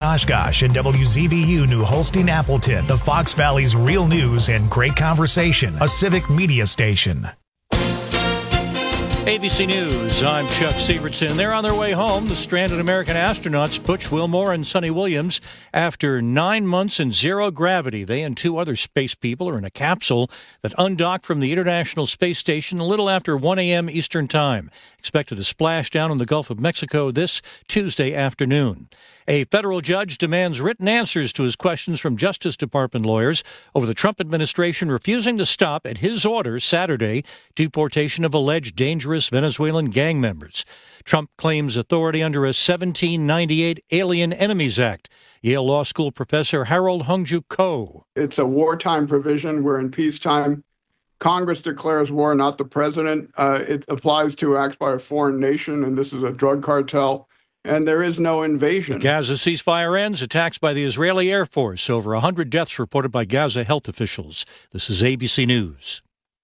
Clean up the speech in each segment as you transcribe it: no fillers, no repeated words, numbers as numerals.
Oshkosh and WZBU New Holstein Appleton, the Fox Valley's real news and great conversation, a civic media station. ABC News, I'm Chuck Sievertson. They're on their way home, the stranded American astronauts Butch Wilmore and Sonny Williams. After 9 months in zero gravity, they and two other space people are in a capsule that undocked from the International Space Station a little after 1 a.m. Eastern Time. Expected to splash down in the Gulf of Mexico this Tuesday afternoon. A federal judge demands written answers to his questions from Justice Department lawyers over the Trump administration refusing to stop, at his order Saturday, deportation of alleged dangerous Venezuelan gang members. Trump claims authority under a 1798 Alien Enemies Act. Yale Law School professor Harold Hungju Ko. It's a wartime provision. We're in peacetime. Congress declares war, not the president. It applies to acts by a foreign nation, and this is a drug cartel. And there is no invasion. The Gaza ceasefire ends, attacks by the Israeli Air Force. Over 100 deaths reported by Gaza health officials. This is ABC News.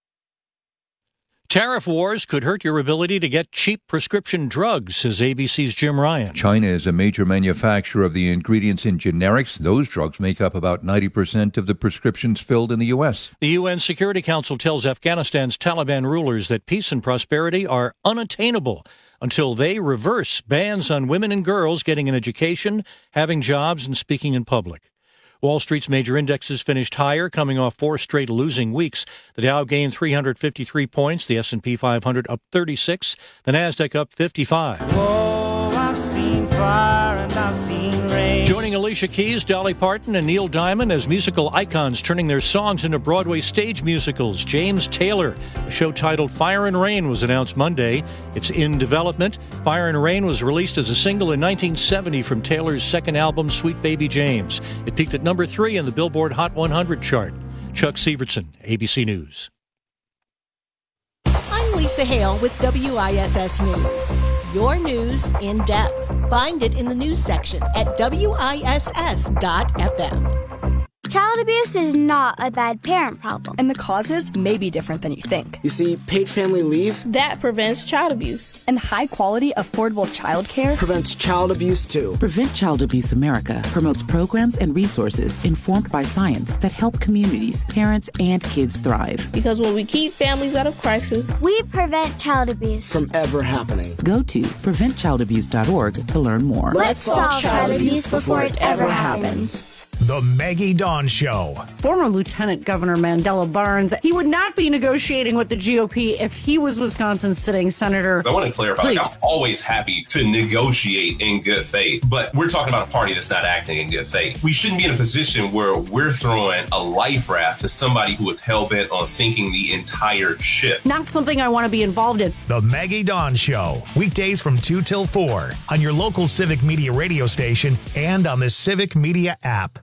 Tariff wars could hurt your ability to get cheap prescription drugs, says ABC's Jim Ryan. China is a major manufacturer of the ingredients in generics. Those drugs make up about 90% of the prescriptions filled in the U.S. The UN Security Council tells Afghanistan's Taliban rulers that peace and prosperity are unattainable until they reverse bans on women and girls getting an education, having jobs, and speaking in public. Wall Street's major indexes finished higher, coming off 4 straight losing weeks. The Dow gained 353 points, the S&P 500 up 36, the Nasdaq up 55. Oh, I've seen fire and I've seen rain. Joining Alicia Keys, Dolly Parton, and Neil Diamond as musical icons turning their songs into Broadway stage musicals. James Taylor, a show titled Fire and Rain, was announced Monday. It's in development. Fire and Rain was released as a single in 1970 from Taylor's second album, Sweet Baby James. It peaked at number 3 in the Billboard Hot 100 chart. Chuck Sievertson, ABC News. I'm Lisa Hale with WISS News. Your news in depth. Find it in the news section at WISS.FM. Child abuse is not a bad parent problem. And the causes may be different than you think. You see, paid family leave that prevents child abuse. And high-quality, affordable child care prevents child abuse, too. Prevent Child Abuse America promotes programs and resources informed by science that help communities, parents, and kids thrive. Because when we keep families out of crisis, we prevent child abuse from ever happening. Go to preventchildabuse.org to learn more. Let's solve child abuse before it ever happens. The Maggie Dawn Show. Former Lieutenant Governor Mandela Barnes, he would not be negotiating with the GOP if he was Wisconsin's sitting senator. I want to clarify, I'm always happy to negotiate in good faith, but we're talking about a party that's not acting in good faith. We shouldn't be in a position where we're throwing a life raft to somebody who is hell-bent on sinking the entire ship. Not something I want to be involved in. The Maggie Dawn Show, weekdays from 2 till 4 on your local Civic Media radio station and on the Civic Media app.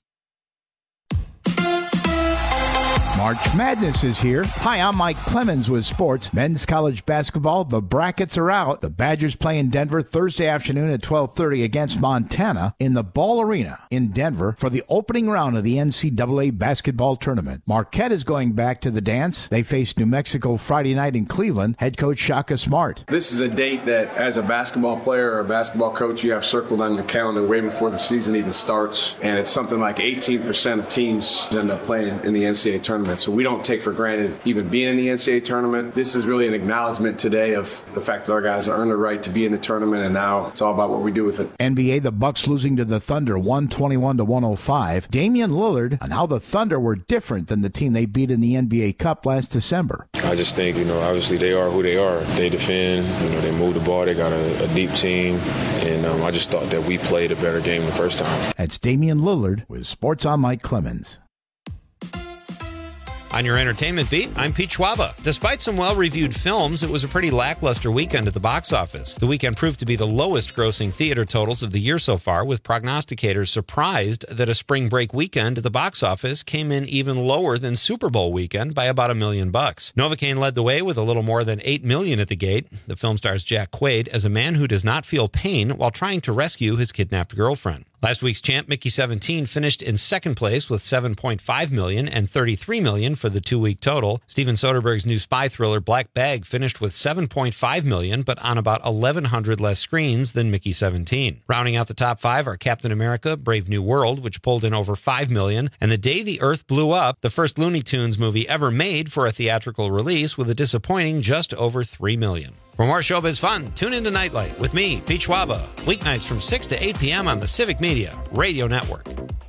March Madness is here. Hi, I'm Mike Clemens with sports. Men's college basketball, the brackets are out. The Badgers play in Denver Thursday afternoon at 12:30 against Montana in the Ball Arena in Denver for the opening round of the NCAA basketball tournament. Marquette is going back to the dance. They face New Mexico Friday night in Cleveland. Head coach Shaka Smart. This is a date that, as a basketball player or a basketball coach, you have circled on your calendar way before the season even starts. And it's something like 18% of teams end up playing in the NCAA tournament. So we don't take for granted even being in the NCAA tournament. This is really an acknowledgement today of the fact that our guys earned the right to be in the tournament, and now it's all about what we do with it. NBA, the Bucks losing to the Thunder 121-105. Damian Lillard on how the Thunder were different than the team they beat in the NBA Cup last December. I just think, obviously they are who they are. They defend, they move the ball, they got a deep team, and I just thought that we played a better game the first time. That's Damian Lillard with Sports on Mike Clemens. On your entertainment beat, I'm Pete Schwaba. Despite some well-reviewed films, it was a pretty lackluster weekend at the box office. The weekend proved to be the lowest-grossing theater totals of the year so far, with prognosticators surprised that a spring break weekend at the box office came in even lower than Super Bowl weekend by about $1 million. Novocaine led the way with a little more than $8 million at the gate. The film stars Jack Quaid as a man who does not feel pain while trying to rescue his kidnapped girlfriend. Last week's champ, Mickey 17, finished in second place with $7.5 million and $33 million for the 2-week total. Steven Soderbergh's new spy thriller, Black Bag, finished with $7.5 million, but on about 1,100 less screens than Mickey 17. Rounding out the top 5 are Captain America, Brave New World, which pulled in over $5 million, and The Day the Earth Blew Up, the first Looney Tunes movie ever made for a theatrical release, with a disappointing just over $3 million. For more showbiz fun, tune into Nightlight with me, Pete Schwaba, weeknights from 6 to 8 p.m. on the Civic Media Radio Network.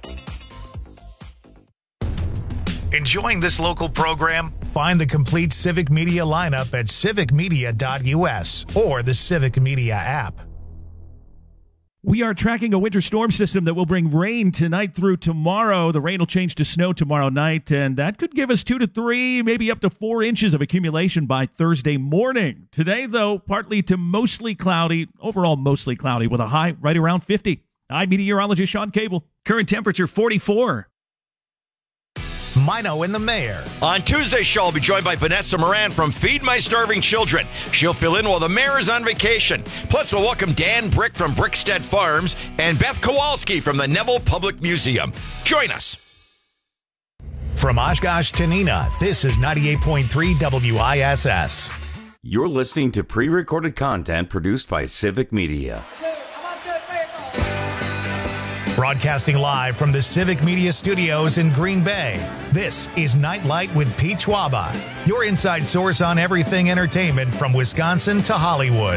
Enjoying this local program? Find the complete Civic Media lineup at civicmedia.us or the Civic Media app. We are tracking a winter storm system that will bring rain tonight through tomorrow. The rain will change to snow tomorrow night, and that could give us 2 to 3, maybe up to 4 inches of accumulation by Thursday morning. Today, though, partly to mostly cloudy, overall mostly cloudy, with a high right around 50. I'm meteorologist Sean Cable. Current temperature 44. Mino and the Mayor. On Tuesday's show, I'll be joined by Vanessa Moran from Feed My Starving Children. She'll fill in while the mayor is on vacation. Plus, we'll welcome Dan Brick from Brickstead Farms and Beth Kowalski from the Neville Public Museum. Join us. From Oshkosh to Neenah, this is 98.3 WISS. You're listening to pre-recorded content produced by Civic Media. Broadcasting live from the Civic Media Studios in Green Bay, this is Nightlight with Pete Schwaba, your inside source on everything entertainment from Wisconsin to Hollywood.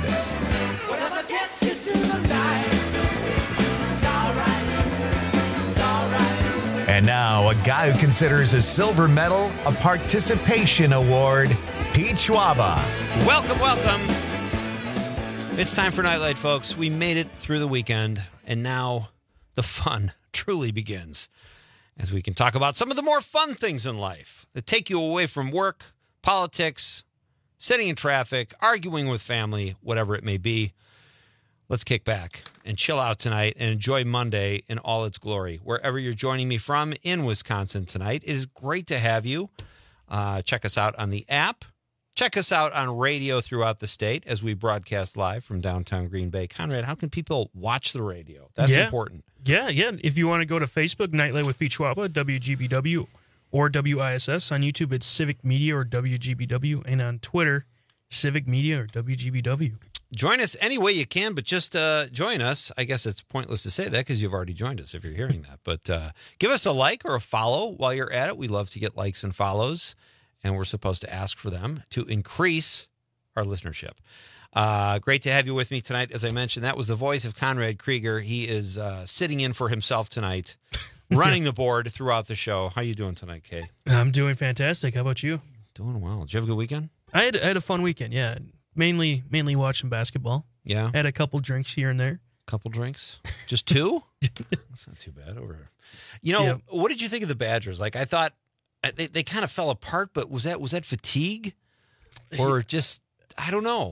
And now, a guy who considers a silver medal a participation award, Pete Schwaba. Welcome, welcome. It's time for Nightlight, folks. We made it through the weekend, and now the fun truly begins as we can talk about some of the more fun things in life that take you away from work, politics, sitting in traffic, arguing with family, whatever it may be. Let's kick back and chill out tonight and enjoy Monday in all its glory. Wherever you're joining me from in Wisconsin tonight, it is great to have you. Check us out on the app. Check us out on radio throughout the state as we broadcast live from downtown Green Bay. Conrad, how can people watch the radio? That's important. Yeah. If you want to go to Facebook, Nightlight with Pete Schwaba, WGBW, or WISS. On YouTube, it's Civic Media or WGBW. And on Twitter, Civic Media or WGBW. Join us any way you can, but just join us. I guess it's pointless to say that because you've already joined us if you're hearing that. But give us a like or a follow while you're at it. We love to get likes and follows. And we're supposed to ask for them to increase our listenership. Great to have you with me tonight. As I mentioned, that was the voice of Conrad Krieger. He is sitting in for himself tonight, running the board throughout the show. How you doing tonight, Kay? I'm doing fantastic. How about you? Doing well. Did you have a good weekend? I had a fun weekend, yeah. Mainly watching basketball. Yeah. Had a couple drinks here and there. Couple drinks? Just 2? That's not too bad over here. You know, What did you think of the Badgers? Like, I thought they kind of fell apart, but was that fatigue or just, I don't know.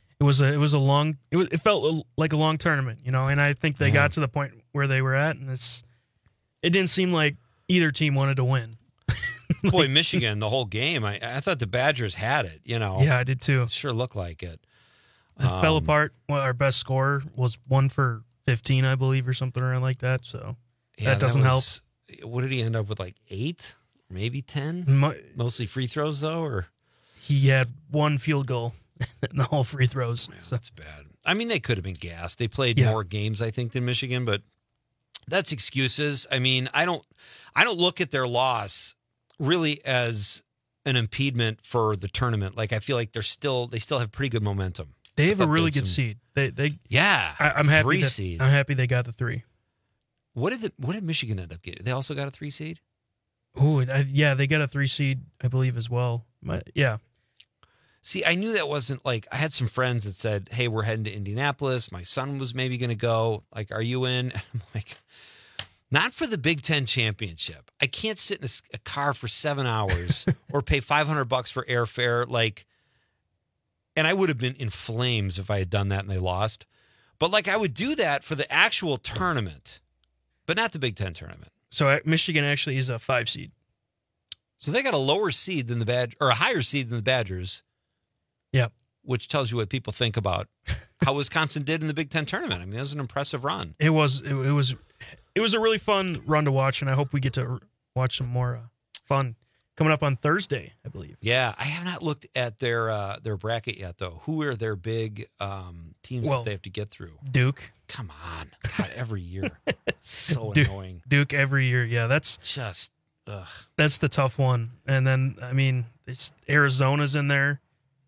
It felt like a long tournament, and I think they got to the point where they were at, and it didn't seem like either team wanted to win. Boy, Michigan, the whole game, I thought the Badgers had it, Yeah, I did too. It sure looked like it. It fell apart. Well, our best scorer was 1 for 15, I believe, or something around like that, so that doesn't help. What did he end up with, like 8? Maybe 10? Mostly free throws, though, or? He had 1 field goal and all free throws. Man, that's bad. I mean, they could have been gassed. They played more games, I think, than Michigan, but that's excuses. I mean, I don't look at their loss really as an impediment for the tournament. Like, I feel like they still have pretty good momentum. They have a really good seed. I'm happy. 3 seed. I'm happy they got the 3. What did Michigan end up getting? They also got a 3 seed. Oh, yeah, they got a 3 seed, I believe, as well. Yeah. See, I knew that wasn't like, I had some friends that said, hey, we're heading to Indianapolis. My son was maybe going to go. Like, are you in? I'm like, not for the Big Ten championship. I can't sit in a car for 7 hours or pay $500 for airfare. Like, and I would have been in flames if I had done that and they lost. But like, I would do that for the actual tournament, but not the Big Ten tournament. So Michigan actually is a 5 seed. So they got a lower seed than or a higher seed than the Badgers. Yep. Which tells you what people think about how Wisconsin did in the Big Ten tournament. I mean, it was an impressive run. It was it was a really fun run to watch, and I hope we get to watch some more fun coming up on Thursday, I believe. Yeah, I have not looked at their bracket yet, though. Who are their big teams that they have to get through? Duke. Come on. God, every year. So annoying. Duke every year. Yeah, that's just, ugh. That's the tough one. And then, I mean, it's Arizona's in there.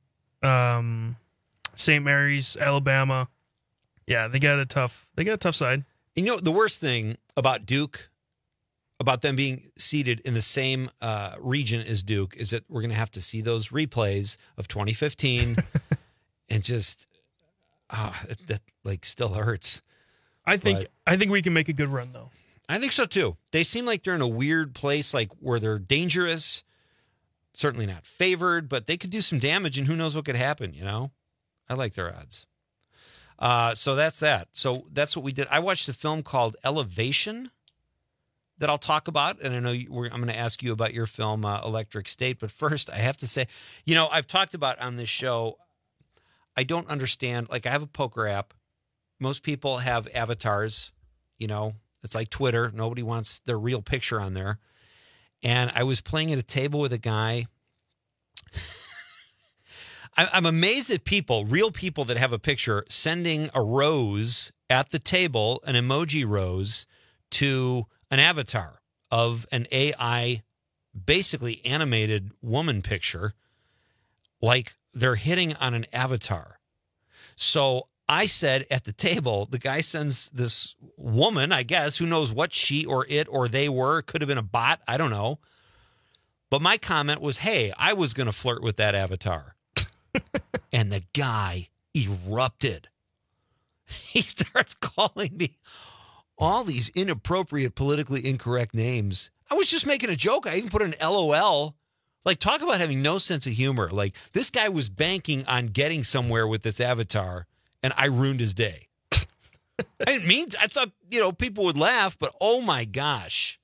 St. Mary's, Alabama. Yeah, they got a tough side. You know, the worst thing about Duke, about them being seated in the same region as Duke, is that we're going to have to see those replays of 2015 and just that like still hurts. I think we can make a good run though. I think so too. They seem like they're in a weird place, like where they're dangerous, certainly not favored, but they could do some damage, and who knows what could happen. You know, I like their odds. So that's that. So that's what we did. I watched a film called Elevation that I'll talk about, and I know I'm going to ask you about your film, Electric State. But first, I have to say, you know, I've talked about on this show, I don't understand. Like, I have a poker app. Most people have avatars. You know, it's like Twitter. Nobody wants their real picture on there. And I was playing at a table with a guy. I'm amazed at people, real people that have a picture, sending a rose at the table, an emoji rose, to an avatar of an AI, basically animated woman picture, like they're hitting on an avatar. So I said at the table, the guy sends this woman, I guess, who knows what she or it or they were. Could have been a bot. I don't know. But my comment was, hey, I was going to flirt with that avatar. And the guy erupted. He starts calling me all these inappropriate, politically incorrect names. I was just making a joke. I even put an LOL. Like, talk about having no sense of humor. Like, this guy was banking on getting somewhere with this avatar, and I ruined his day. I didn't mean to. I thought, you know, people would laugh, but oh my gosh.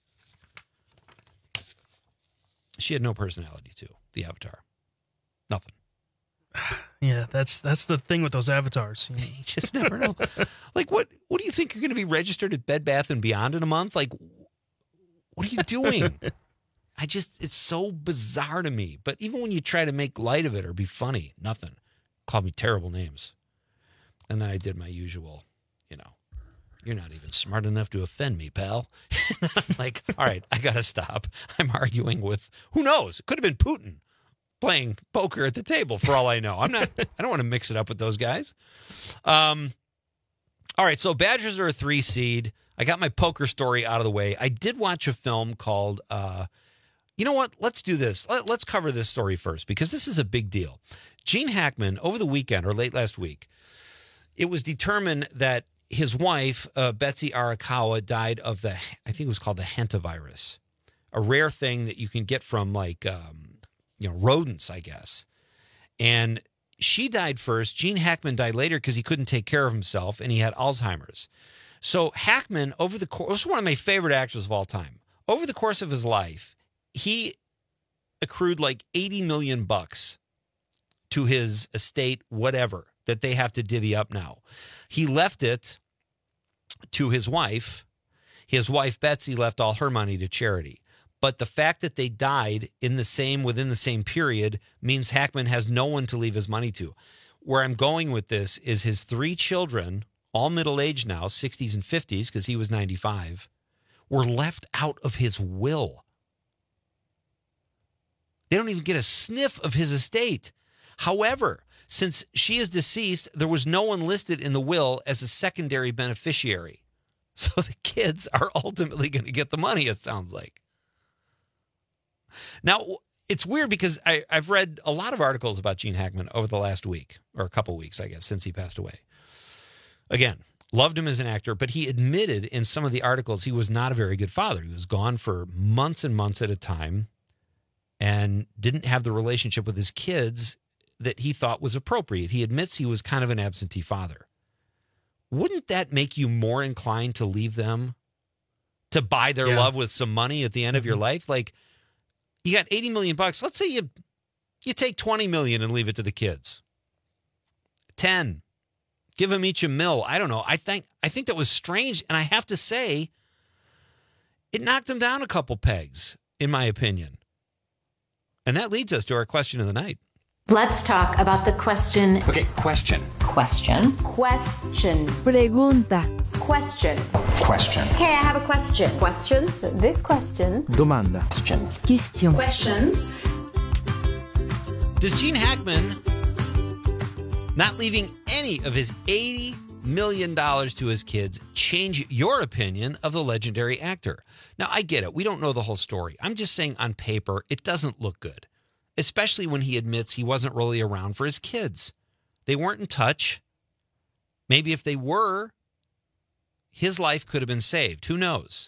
She had no personality, too, the avatar. Nothing. Yeah, that's the thing with those avatars. You know? You just never know. Like, what do you think you're going to be registered at Bed Bath & Beyond in a month? Like, what are you doing? It's so bizarre to me. But even when you try to make light of it or be funny, nothing. Called me terrible names. And then I did my usual, you know, you're not even smart enough to offend me, pal. I'm like, all right, I got to stop. I'm arguing with, who knows? It could have been Putin playing poker at the table for all I know. I don't want to mix it up with those guys. All right, so Badgers are a 3 seed. I got my poker story out of the way. I did watch a film called, you know what? Let's do this. Let's cover this story first because this is a big deal. Gene Hackman, over the weekend or late last week, it was determined that his wife, Betsy Arakawa, died of I think it was called the hantavirus, a rare thing that you can get from like, rodents, I guess. And she died first. Gene Hackman died later because he couldn't take care of himself and he had Alzheimer's. So Hackman, over the course, was one of my favorite actors of all time. Over the course of his life, he accrued like $80 million to his estate, whatever, that they have to divvy up now. He left it to his wife. His wife, Betsy, left all her money to charity. But the fact that they died within the same period means Hackman has no one to leave his money to. Where I'm going with this is his 3 children, all middle-aged now, 60s and 50s, because he was 95, were left out of his will. They don't even get a sniff of his estate. However, since she is deceased, there was no one listed in the will as a secondary beneficiary. So the kids are ultimately going to get the money, it sounds like. Now, it's weird because I've read a lot of articles about Gene Hackman over the last week, or a couple weeks, I guess, since he passed away. Again, loved him as an actor, but he admitted in some of the articles he was not a very good father. He was gone for months and months at a time and didn't have the relationship with his kids that he thought was appropriate. He admits he was kind of an absentee father. Wouldn't that make you more inclined to leave them, to buy their love with some money at the end of your life? Like, you got $80 million. Let's say you take $20 million and leave it to the kids. 10. Give them each $1 million. I don't know. I think that was strange. And I have to say, It knocked him down a couple pegs, in my opinion. And that leads us to our question of the night. Let's talk about the question. Okay, question. Question. Question. Pregunta. Question. Question. Hey, I have a question. Questions? This question. Domanda. Question. Questions. Does Gene Hackman not leaving any of his $80 million to his kids change your opinion of the legendary actor? Now, I get it. We don't know the whole story. I'm just saying on paper, it doesn't look good, especially when he admits he wasn't really around for his kids. They weren't in touch. Maybe if they were, his life could have been saved. Who knows?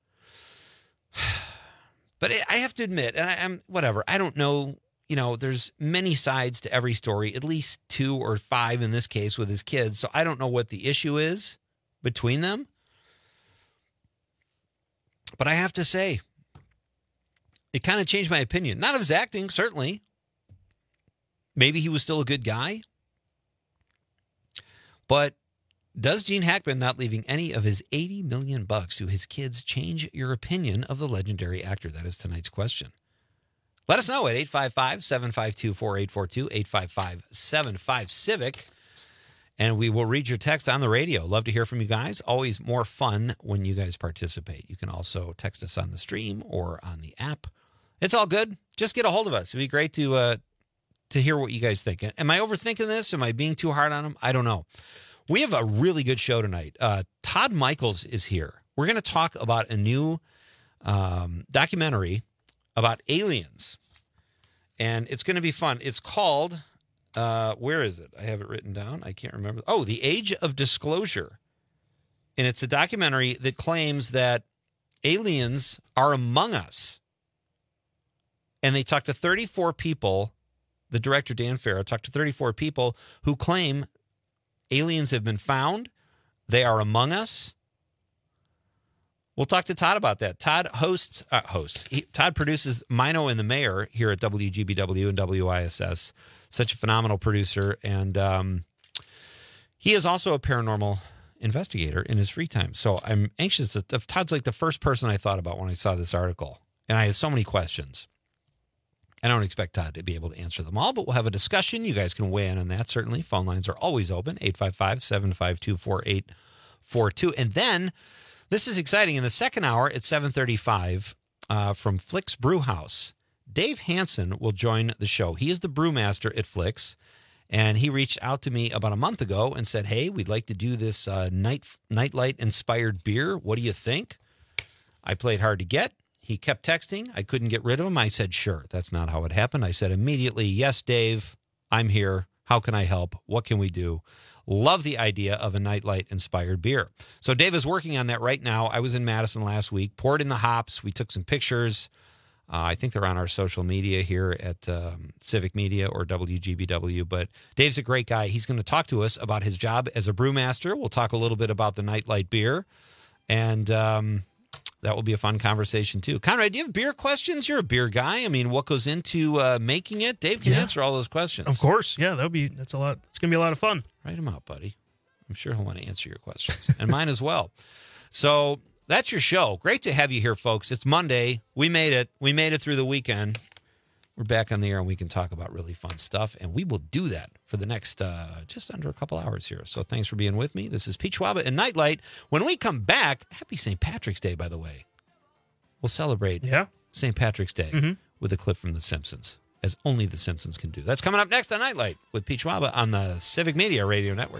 But I have to admit, and I'm whatever, I don't know. You know, there's many sides to every story, at least 2 or 5 in this case with his kids. So I don't know what the issue is between them. But I have to say, it kind of changed my opinion. Not of his acting, certainly. Maybe he was still a good guy. But does Gene Hackman not leaving any of his $80 million to his kids change your opinion of the legendary actor? That is tonight's question. Let us know at 855-752-4842, 855-75-CIVIC, and we will read your text on the radio. Love to hear from you guys. Always more fun when you guys participate. You can also text us on the stream or on the app. It's all good. Just get a hold of us. It'd be great to hear what you guys think. Am I overthinking this? Am I being too hard on him? I don't know. We have a really good show tonight. Todd Michaels is here. We're going to talk about a new documentary about aliens, and it's going to be fun. It's called, where is it? I have it written down. I can't remember. Oh, The Age of Disclosure. And it's a documentary that claims that aliens are among us. And they talked to 34 people. The director, Dan Farrow, talked to 34 people who claim aliens have been found. They are among us. We'll talk to Todd about that. Todd Todd produces Mino and the Mayor here at WGBW and WISS. Such a phenomenal producer. And he is also a paranormal investigator in his free time. So I'm anxious. Todd's like the first person I thought about when I saw this article. And I have so many questions. I don't expect Todd to be able to answer them all, but we'll have a discussion. You guys can weigh in on that, certainly. Phone lines are always open, 855-752-4842. And then, this is exciting. In the second hour at 7:35 from Flick's Brewhouse, Dave Hansen will join the show. He is the brewmaster at Flick's, and he reached out to me about a month ago and said, hey, we'd like to do this Nightlight-inspired beer. What do you think? I played hard to get. He kept texting. I couldn't get rid of him. I said, sure. That's not how it happened. I said immediately, yes, Dave, I'm here. How can I help? What can we do? Love the idea of a Nightlight-inspired beer. So Dave is working on that right now. I was in Madison last week, poured in the hops. We took some pictures. I think they're on our social media here at Civic Media or WGBW. But Dave's a great guy. He's going to talk to us about his job as a brewmaster. We'll talk a little bit about the Nightlight beer. And that will be a fun conversation, too. Conrad, do you have beer questions? You're a beer guy. I mean, what goes into making it? Dave can answer all those questions. Of course. Yeah, that's a lot. It's going to be a lot of fun. Write them out, buddy. I'm sure he'll want to answer your questions, and mine as well. So that's your show. Great to have you here, folks. It's Monday. We made it. We made it through the weekend. We're back on the air, and we can talk about really fun stuff, and we will do that for the next just under a couple hours here. So thanks for being with me. This is Pete Schwaba and Nightlight. When we come back, happy St. Patrick's Day, by the way. We'll celebrate St. Patrick's Day with a clip from The Simpsons, as only The Simpsons can do. That's coming up next on Nightlight with Pete Schwaba on the Civic Media Radio Network.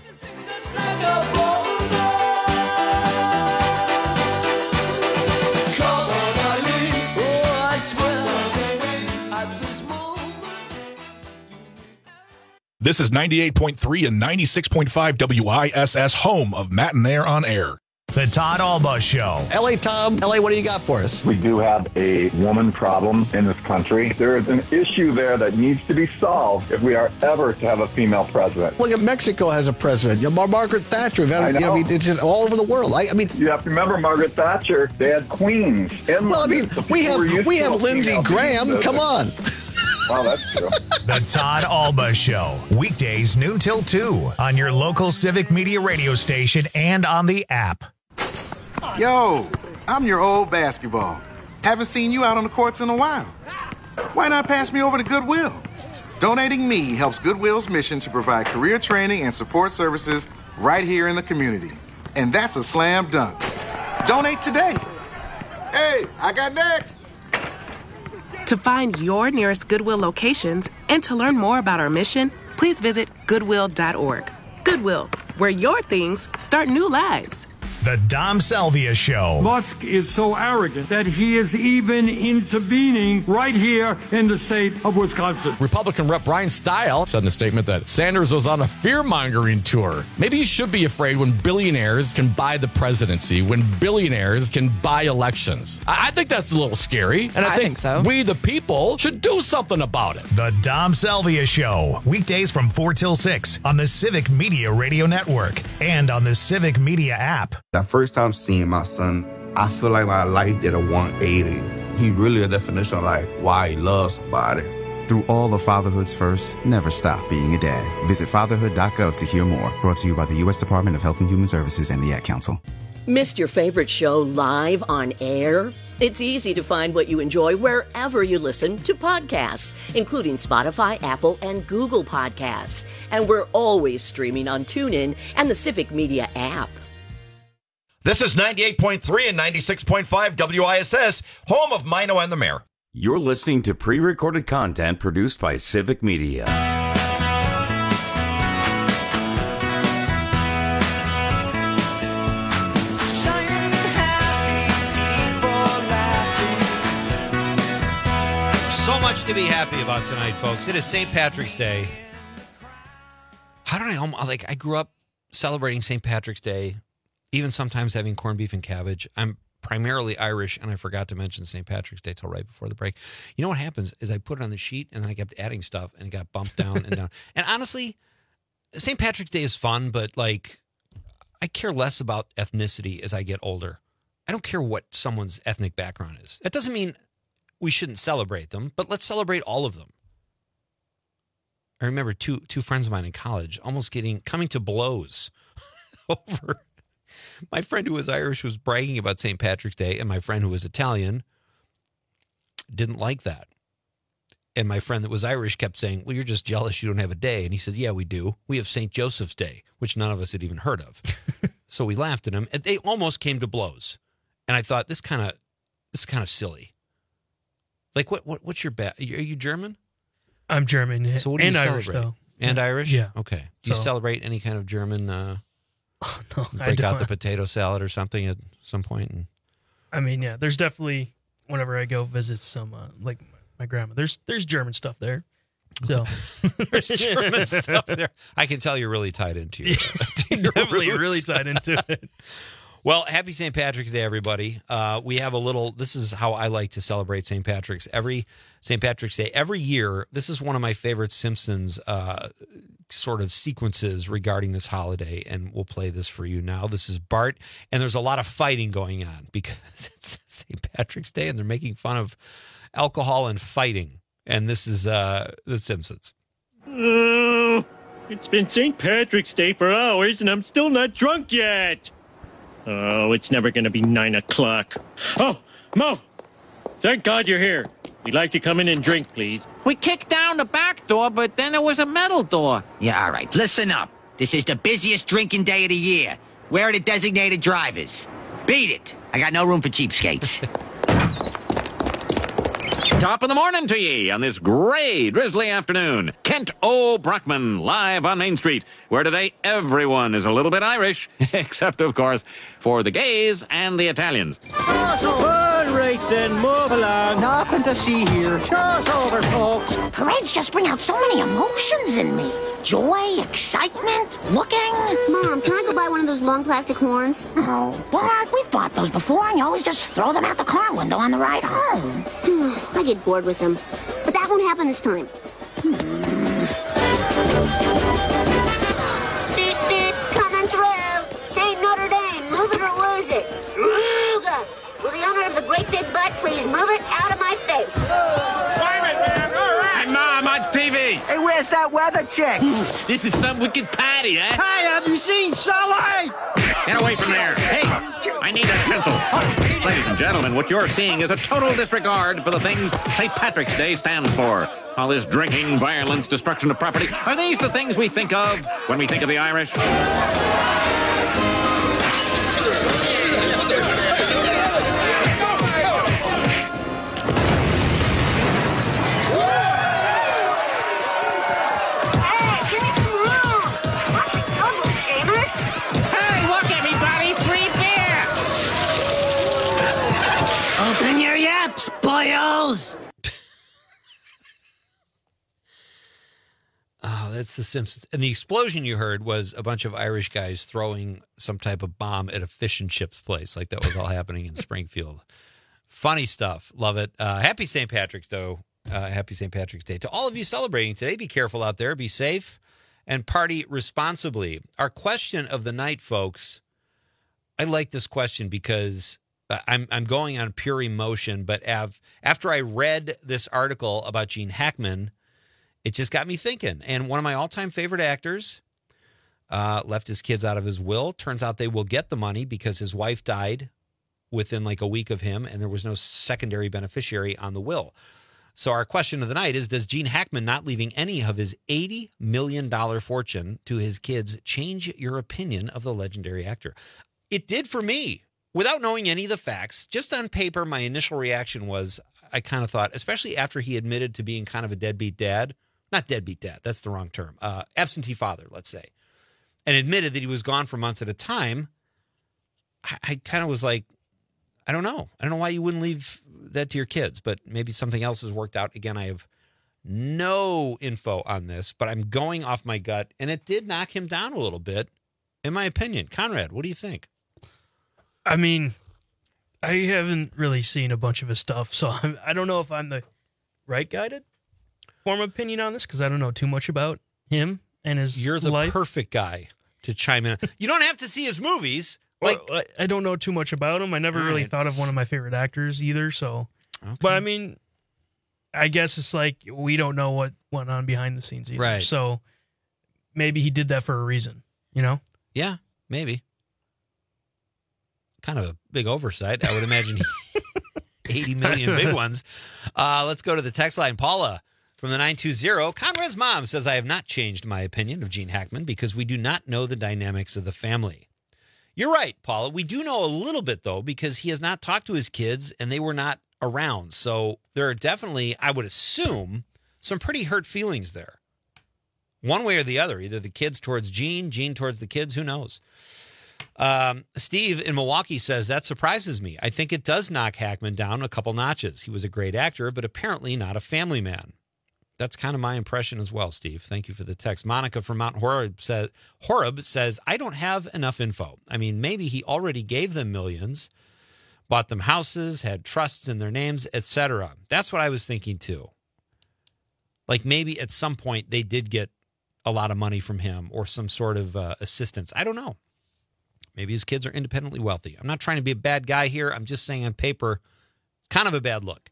This is 98.3 and 96.5 WISS, home of Matt and Air on Air. The Todd Alba Show. L.A. Tom, L.A., what do you got for us? We do have a woman problem in this country. There is an issue there that needs to be solved if we are ever to have a female president. Look at Mexico has a president. Margaret Thatcher. It's just all over the world. I mean, you have to remember Margaret Thatcher. They had queens. Well, I mean, we have Lindsey Graham. Come on. Well, that's true. The Todd Alba Show. Weekdays noon till 2 on your local Civic Media radio station and on the app. Yo, I'm your old basketball. Haven't seen you out on the courts in a while. Why not pass me over to Goodwill? Donating me helps Goodwill's mission to provide career training and support services right here in the community. And that's a slam dunk. Donate today. Hey, I got next. To find your nearest Goodwill locations and to learn more about our mission, please visit Goodwill.org. Goodwill, where your things start new lives. The Dom Salvia Show. Musk is so arrogant that he is even intervening right here in the state of Wisconsin. Republican Rep. Brian Stile said in a statement that Sanders was on a fear-mongering tour. Maybe you should be afraid when billionaires can buy the presidency, when billionaires can buy elections. I think that's a little scary, and I think so. We, the people, should do something about it. The Dom Salvia Show. Weekdays from 4 till 6 on the Civic Media Radio Network and on the Civic Media app. The first time seeing my son, I feel like my life did a 180. He really a definition of like why he loves somebody. Through all of fatherhood's first, never stop being a dad. Visit fatherhood.gov to hear more. Brought to you by the U.S. Department of Health and Human Services and the Ad Council. Missed your favorite show live on air? It's easy to find what you enjoy wherever you listen to podcasts, including Spotify, Apple, and Google Podcasts. And we're always streaming on TuneIn and the Civic Media app. This is 98.3 and 96.5 WISS, home of Mino and the Mayor. You're listening to pre-recorded content produced by Civic Media. So much to be happy about tonight, folks. It is St. Patrick's Day. How did I grew up celebrating St. Patrick's Day, even sometimes having corned beef and cabbage. I'm primarily Irish, and I forgot to mention St. Patrick's Day till right before the break. You know what happens is I put it on the sheet, and then I kept adding stuff, and it got bumped down and down. And honestly, St. Patrick's Day is fun, but like, I care less about ethnicity as I get older. I don't care what someone's ethnic background is. That doesn't mean we shouldn't celebrate them, but let's celebrate all of them. I remember two friends of mine in college almost coming to blows over my friend who was Irish was bragging about St. Patrick's Day, and my friend who was Italian didn't like that. And my friend that was Irish kept saying, well, you're just jealous you don't have a day. And he said, yeah, we do. We have St. Joseph's Day, which none of us had even heard of. So we laughed at him, and they almost came to blows. And I thought, this is kind of silly. Like, what's your are you German? I'm German. So what do you celebrate? Irish, though. And Irish? Yeah. Okay. Do you celebrate any kind of German? No, break out the potato salad or something at some point. I mean, yeah. There's definitely whenever I go visit some like my grandma. There's German stuff there. So there's German stuff there. I can tell you're really tied into it. Definitely really tied into it. Well, happy St. Patrick's Day, everybody. We have this is how I like to celebrate St. Patrick's. Every St. Patrick's Day, every year, this is one of my favorite Simpsons sort of sequences regarding this holiday, and we'll play this for you now. This is Bart, and there's a lot of fighting going on because it's St. Patrick's Day, and they're making fun of alcohol and fighting. And this is The Simpsons. Oh, it's been St. Patrick's Day for hours, and I'm still not drunk yet. Oh, it's never going to be 9 o'clock. Oh, Mo! Thank God you're here. We'd like to come in and drink, please. We kicked down the back door, but then there was a metal door. Yeah, all right. Listen up. This is the busiest drinking day of the year. Where are the designated drivers? Beat it. I got no room for cheapskates. Top of the morning to ye on this gray, drizzly afternoon. Kent O. Brockman, live on Main Street, where today everyone is a little bit Irish, except, of course, for the gays and the Italians. All right, then, move along. Nothing to see here. Show's over, folks. Parades just bring out so many emotions in me. Joy, excitement, looking. Mom, can I go buy one of those long plastic horns? Oh, Bart, we've bought those before, and you always just throw them out the car window on the ride home. I get bored with them. But that won't happen this time. Beep, beep, coming through. Hey, Notre Dame, move it or lose it. Will the owner of the great big butt please move it out of my face? Hey, Mom, on TV. Hey, Ray, where's that weather chick? This is some wicked party, eh? Hey, have you seen Sully? Get away from there. Hey, I need that pencil. Ladies and gentlemen, what you're seeing is a total disregard for the things St. Patrick's Day stands for. All this drinking, violence, destruction of property. Are these the things we think of when we think of the Irish? Open your yaps, boyos! Oh, that's The Simpsons. And the explosion you heard was a bunch of Irish guys throwing some type of bomb at a fish and chips place. Like that was all happening in Springfield. Funny stuff. Love it. Happy St. Patrick's, though. Happy St. Patrick's Day. To all of you celebrating today, be careful out there. Be safe and party responsibly. Our question of the night, folks, I like this question because I'm going on pure emotion, but after I read this article about Gene Hackman, it just got me thinking. And one of my all-time favorite actors left his kids out of his will. Turns out they will get the money because his wife died within like a week of him, and there was no secondary beneficiary on the will. So our question of the night is, does Gene Hackman not leaving any of his $80 million fortune to his kids change your opinion of the legendary actor? It did for me. Without knowing any of the facts, just on paper, my initial reaction was I kind of thought, especially after he admitted to being kind of a deadbeat dad, not deadbeat dad, that's the wrong term, absentee father, let's say, and admitted that he was gone for months at a time, I kind of was like, I don't know why you wouldn't leave that to your kids, but maybe something else has worked out. Again, I have no info on this, but I'm going off my gut, and it did knock him down a little bit, in my opinion. Conrad, what do you think? I mean, I haven't really seen a bunch of his stuff, so I don't know if I'm the right guy to form an opinion on this because I don't know too much about him and his life. You're the perfect guy to chime in. You don't have to see his movies. Well, I don't know too much about him. I never really thought of one of my favorite actors either. So, okay. But I mean, I guess it's like we don't know what went on behind the scenes either. Right. So maybe he did that for a reason, you know? Yeah, maybe. Kind of a big oversight. I would imagine 80 million big ones. Let's go to the text line. Paula from the 920. Conrad's mom says, I have not changed my opinion of Gene Hackman because we do not know the dynamics of the family. You're right, Paula. We do know a little bit, though, because he has not talked to his kids and they were not around. So there are definitely, I would assume, some pretty hurt feelings there. One way or the other, either the kids towards Gene, Gene towards the kids, who knows? Steve in Milwaukee says, that surprises me. I think it does knock Hackman down a couple notches. He was a great actor, but apparently not a family man. That's kind of my impression as well, Steve. Thank you for the text. Monica from Mount Horeb says, I don't have enough info. I mean, maybe he already gave them millions, bought them houses, had trusts in their names, etc. That's what I was thinking too. Like maybe at some point they did get a lot of money from him or some sort of assistance. I don't know. Maybe his kids are independently wealthy. I'm not trying to be a bad guy here. I'm just saying on paper, kind of a bad look.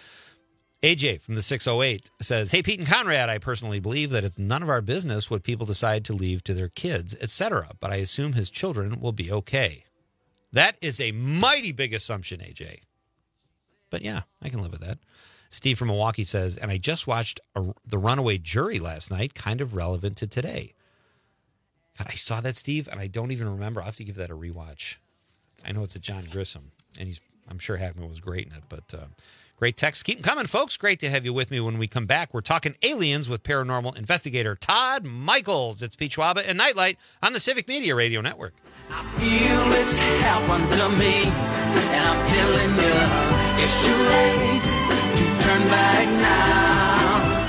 AJ from the 608 says, hey, Pete and Conrad, I personally believe that it's none of our business what people decide to leave to their kids, etc., but I assume his children will be okay. That is a mighty big assumption, AJ. But yeah, I can live with that. Steve from Milwaukee says, and I just watched The Runaway Jury last night, kind of relevant to today. God, I saw that, Steve, and I don't even remember. I'll have to give that a rewatch. I know it's a John Grissom, and I'm sure Hackman was great in it, but great text. Keep them coming, folks. Great to have you with me when we come back. We're talking aliens with paranormal investigator Todd Michaels. It's Pete Schwaba and Nightlight on the Civic Media Radio Network. I feel it's happened to me, and I'm telling you, it's too late to turn back now.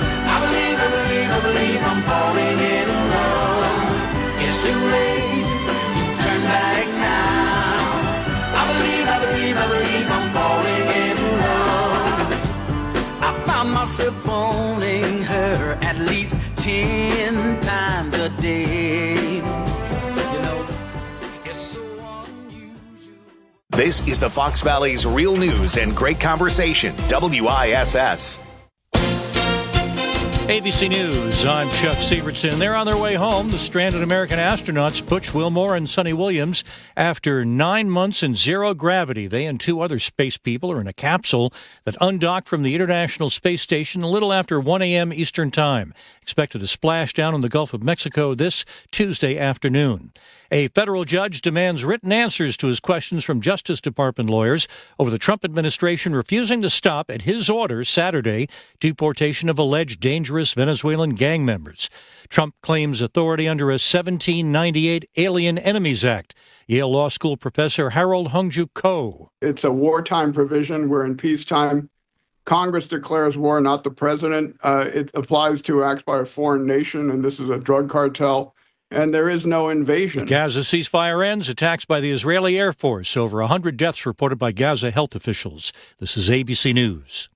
I believe I'm falling in love. It's too late to turn back now. I believe I'm falling in love. I found myself phoning her at least 10 times a day. You know, it's so unusual. This is the Fox Valley's Real News and Great Conversation, WISS. ABC News, I'm Chuck Severson. They're on their way home, the stranded American astronauts Butch Wilmore and Sonny Williams. After 9 months in zero gravity, they and two other space people are in a capsule that undocked from the International Space Station a little after 1 a.m. Eastern Time. Expected to splash down in the Gulf of Mexico this Tuesday afternoon. A federal judge demands written answers to his questions from Justice Department lawyers over the Trump administration refusing to stop, at his order Saturday, deportation of alleged dangerous Venezuelan gang members. Trump claims authority under a 1798 Alien Enemies Act. Yale Law School professor Harold Hungju Ko. It's a wartime provision. We're in peacetime. Congress declares war, not the president. It applies to acts by a foreign nation, and this is a drug cartel. And there is no invasion. Gaza ceasefire ends. Attacks by the Israeli Air Force. Over 100 deaths reported by Gaza health officials. This is ABC News.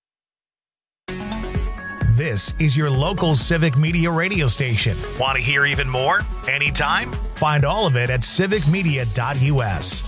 This is your local Civic Media radio station. Want to hear even more? Anytime? Find all of it at civicmedia.us.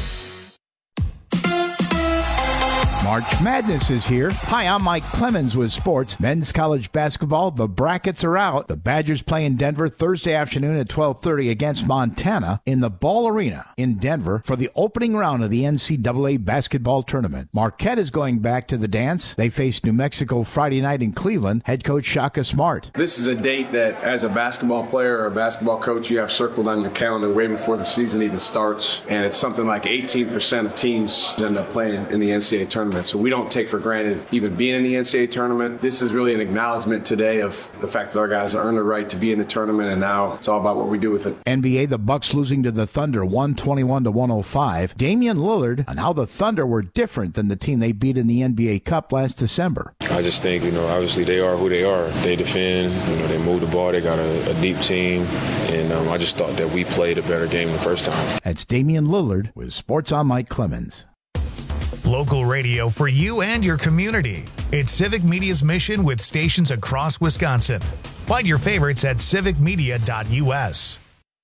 March Madness is here. Hi, I'm Mike Clemens with sports. Men's college basketball, the brackets are out. The Badgers play in Denver Thursday afternoon at 12:30 against Montana in the Ball Arena in Denver for the opening round of the NCAA basketball tournament. Marquette is going back to the dance. They face New Mexico Friday night in Cleveland. Head coach Shaka Smart. This is a date that, as a basketball player or a basketball coach, you have circled on your calendar way before the season even starts. And it's something like 18% of teams end up playing in the NCAA tournament. So we don't take for granted even being in the NCAA tournament. This is really an acknowledgement today of the fact that our guys earned the right to be in the tournament, and now it's all about what we do with it. NBA, the Bucks losing to the Thunder 121-105. Damian Lillard on how the Thunder were different than the team they beat in the NBA Cup last December. I just think, obviously they are who they are. They defend, they move the ball, they got a deep team, and I just thought that we played a better game the first time. That's Damian Lillard with Sports on Mike Clemens. Local radio for you and your community. It's Civic Media's mission with stations across Wisconsin. Find your favorites at civicmedia.us.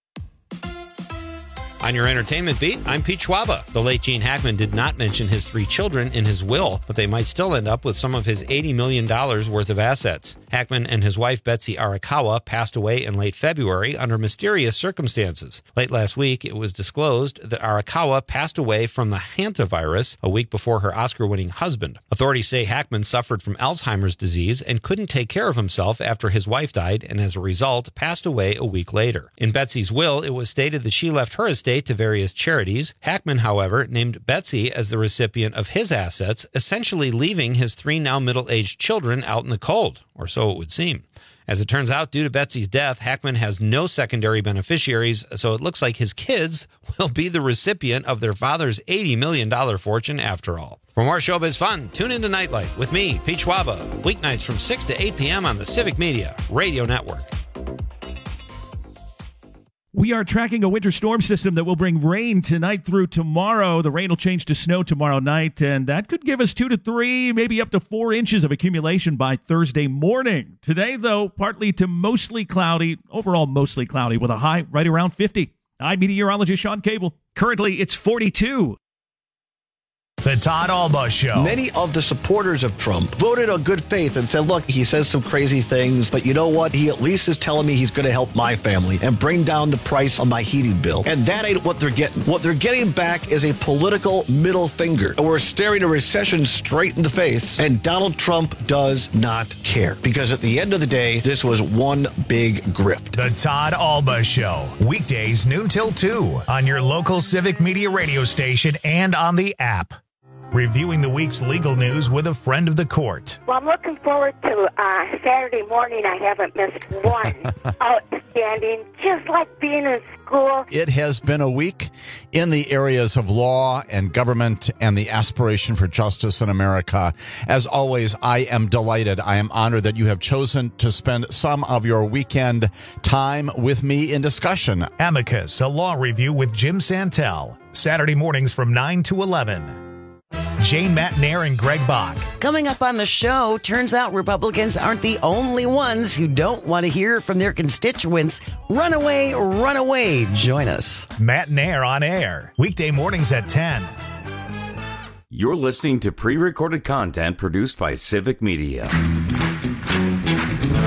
On your entertainment beat, I'm Pete Schwaba. The late Gene Hackman did not mention his 3 children in his will, but they might still end up with some of his $80 million worth of assets. Hackman and his wife, Betsy Arakawa, passed away in late February under mysterious circumstances. Late last week, it was disclosed that Arakawa passed away from the hantavirus a week before her Oscar-winning husband. Authorities say Hackman suffered from Alzheimer's disease and couldn't take care of himself after his wife died, and as a result, passed away a week later. In Betsy's will, it was stated that she left her estate to various charities. Hackman, however, named Betsy as the recipient of his assets, essentially leaving his 3 now middle-aged children out in the cold, or so it would seem. As it turns out, due to Betsy's death, Hackman has no secondary beneficiaries, so it looks like his kids will be the recipient of their father's $80 million fortune after all. For more showbiz fun, tune into Nightlight with me, Pete Schwaba, weeknights from 6 to 8 p.m. on the Civic Media Radio Network. We are tracking a winter storm system that will bring rain tonight through tomorrow. The rain will change to snow tomorrow night, and that could give us 2 to 3, maybe up to 4 inches of accumulation by Thursday morning. Today, though, partly to mostly cloudy, overall mostly cloudy, with a high right around 50. I'm meteorologist Sean Cable. Currently, it's 42. The Todd Alba Show. Many of the supporters of Trump voted on good faith and said, look, he says some crazy things, but you know what? He at least is telling me he's going to help my family and bring down the price on my heating bill. And that ain't what they're getting. What they're getting back is a political middle finger. And we're staring a recession straight in the face, and Donald Trump does not care. Because at the end of the day, this was one big grift. The Todd Alba Show. Weekdays noon till 2 on your local Civic Media radio station and on the app. Reviewing the week's legal news with a friend of the court. Well, I'm looking forward to Saturday morning. I haven't missed one. Outstanding, just like being in school. It has been a week in the areas of law and government and the aspiration for justice in America. As always, I am delighted. I am honored that you have chosen to spend some of your weekend time with me in discussion. Amicus, a law review with Jim Santel. Saturday mornings from 9 to 11. Jane Matnair and Greg Bach. Coming up on the show, turns out Republicans aren't the only ones who don't want to hear from their constituents. Run away, run away. Join us. Matnair on air. Weekday mornings at 10. You're listening to pre-recorded content produced by Civic Media.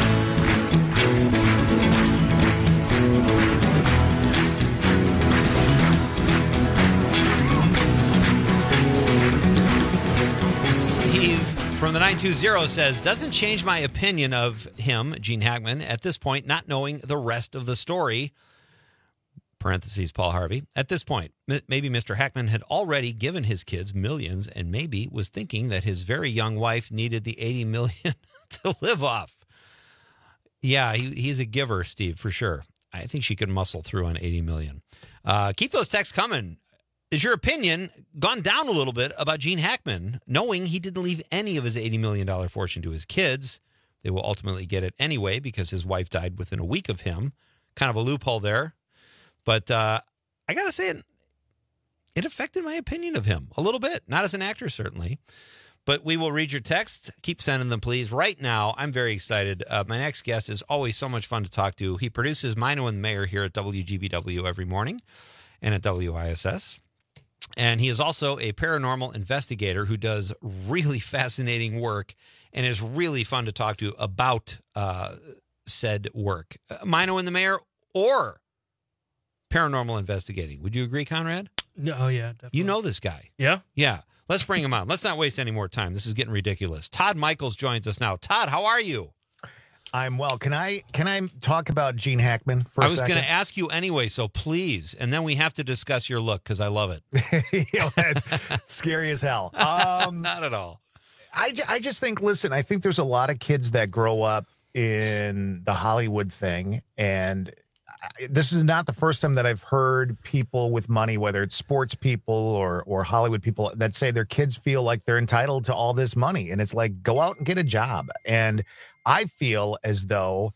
Steve from the 920 says, doesn't change my opinion of him, Gene Hackman, at this point, not knowing the rest of the story. Parentheses, Paul Harvey. At this point, maybe Mr. Hackman had already given his kids millions and maybe was thinking that his very young wife needed the $80 million to live off. Yeah, he's a giver, Steve, for sure. I think she could muscle through on $80 million. Keep those texts coming. Is your opinion gone down a little bit about Gene Hackman, knowing he didn't leave any of his $80 million fortune to his kids? They will ultimately get it anyway because his wife died within a week of him. Kind of a loophole there. But I got to say, it affected my opinion of him a little bit. Not as an actor, certainly. But we will read your texts. Keep sending them, please. Right now, I'm very excited. My next guest is always so much fun to talk to. He produces Mino and the Mayor here at WGBW every morning and at WISS. And he is also a paranormal investigator who does really fascinating work and is really fun to talk to about said work. Mino and the Mayor or paranormal investigating. Would you agree, Conrad? No, yeah, definitely. You know this guy. Yeah? Yeah. Let's bring him on. Let's not waste any more time. This is getting ridiculous. Todd Michaels joins us now. Todd, how are you? I'm well. Can I talk about Gene Hackman for a second? I was going to ask you anyway, so please. And then we have to discuss your look because I love it. It's scary as hell. Not at all. I just think, listen, I think there's a lot of kids that grow up in the Hollywood thing, and this is not the first time that I've heard people with money, whether it's sports people or Hollywood people, that say their kids feel like they're entitled to all this money. And it's like, go out and get a job. And I feel as though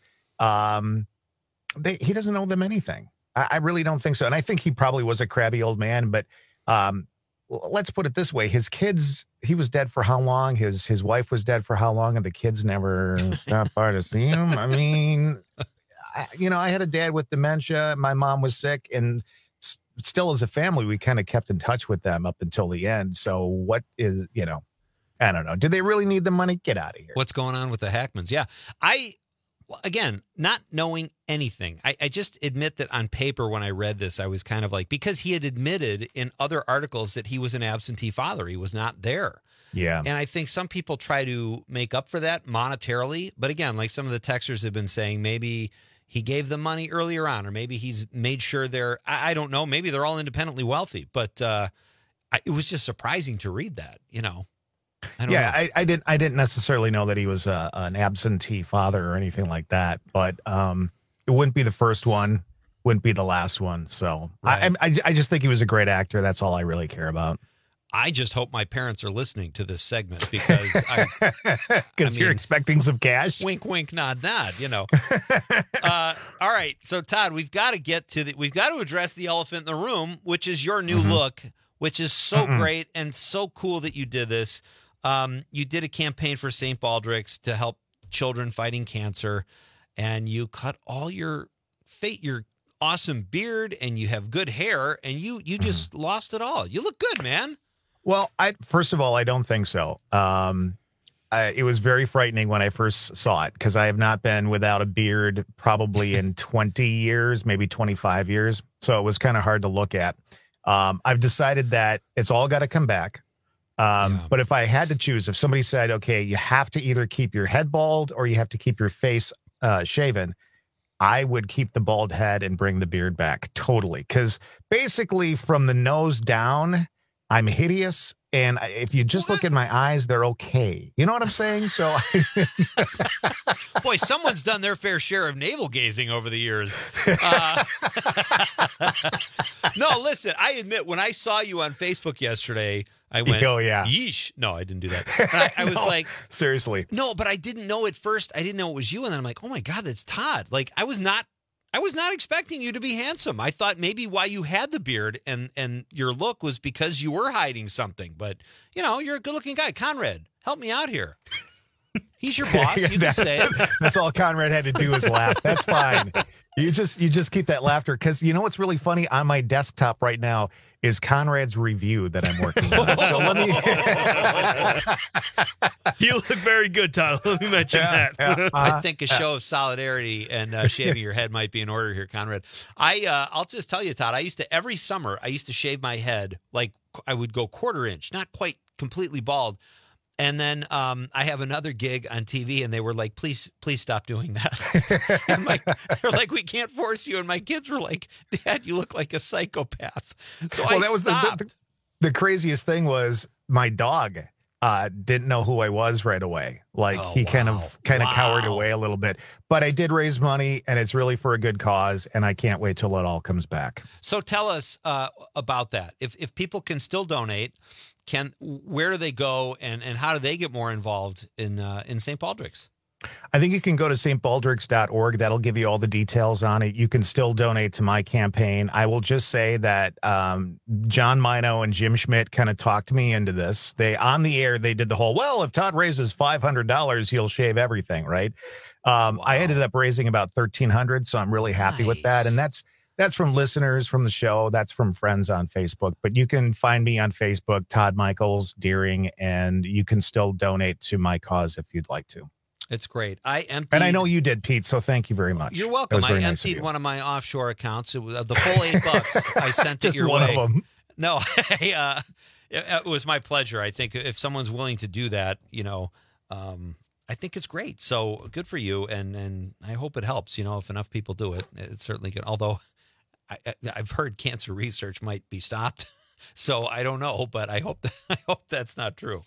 he doesn't owe them anything. I really don't think so. And I think he probably was a crabby old man. But let's put it this way. His kids, he was dead for how long? His wife was dead for how long? And the kids never stopped by to see him. I mean... I had a dad with dementia. My mom was sick, and still as a family, we kind of kept in touch with them up until the end. So what is, I don't know. Do they really need the money? Get out of here. What's going on with the Hackmans? Yeah. Again, not knowing anything. I just admit that on paper, when I read this, I was kind of like, because he had admitted in other articles that he was an absentee father. He was not there. Yeah. And I think some people try to make up for that monetarily. But again, like some of the texters have been saying, maybe he gave them money earlier on, or maybe he's made sure I don't know, maybe they're all independently wealthy. But it was just surprising to read that, I don't know. I didn't necessarily know that he was an absentee father or anything like that, but it wouldn't be the first one, wouldn't be the last one. So right. I just think he was a great actor. That's all I really care about. I just hope my parents are listening to this segment because you're expecting some cash. Wink, wink, nod, nod. All right, so Todd, we've got to address the elephant in the room, which is your new look, which is so great and so cool that you did this. You did a campaign for St. Baldrick's to help children fighting cancer, and you cut all your awesome beard, and you have good hair, and you just lost it all. You look good, man. Well, first of all, I don't think so. It was very frightening when I first saw it because I have not been without a beard probably in 20 years, maybe 25 years. So it was kind of hard to look at. I've decided that it's all got to come back. But if I had to choose, if somebody said, okay, you have to either keep your head bald or you have to keep your face shaven, I would keep the bald head and bring the beard back totally. Because basically from the nose down, I'm hideous. And if you just look at my eyes, they're okay. You know what I'm saying? So, boy, someone's done their fair share of navel gazing over the years. No, listen, I admit, when I saw you on Facebook yesterday, I went, oh, yeah. Yeesh. No, I didn't do that. I was like, seriously. No, but I didn't know at first. I didn't know it was you. And then I'm like, oh my God, that's Todd. Like, I was not expecting you to be handsome. I thought maybe why you had the beard and your look was because you were hiding something. But, you're a good-looking guy. Conrad, help me out here. He's your boss. You can say it. That's all Conrad had to do is laugh. That's fine. You just keep that laughter, because you know what's really funny? On my desktop right now is Conrad's review that I'm working on. So let me. You look very good, Todd. Let me mention that. I think a show of solidarity and shaving your head might be in order here, Conrad. I'll just tell you, Todd. Every summer I used to shave my head, like I would go 1/4 inch, not quite completely bald. And then I have another gig on TV, and they were like, please stop doing that. And they're like, we can't force you. And my kids were like, Dad, you look like a psychopath. So I stopped. The craziest thing was my dog didn't know who I was right away. Like he kind of cowered away a little bit. But I did raise money, and it's really for a good cause, and I can't wait till it all comes back. So tell us about that. If people can still donate, where do they go, and how do they get more involved in St. Baldrick's? I think you can go to stbaldricks.org. That'll give you all the details on it. You can still donate to my campaign. I will just say that John Mino and Jim Schmidt kind of talked me into this. On the air, they did the whole, well, if Todd raises $500, he'll shave everything, right? I ended up raising about $1,300, so I'm really happy with that. And that's from listeners from the show. That's from friends on Facebook. But you can find me on Facebook, Todd Michaels Deering, and you can still donate to my cause if you'd like to. It's great. And I know you did, Pete, so thank you very much. You're welcome. I emptied one of my offshore accounts. It was the full $8. I sent it your way. Just one of them. No, it was my pleasure. I think if someone's willing to do that, I think it's great. So good for you, and I hope it helps. If enough people do it, it's certainly good. Although I've heard cancer research might be stopped, so I don't know, but I hope that's not true.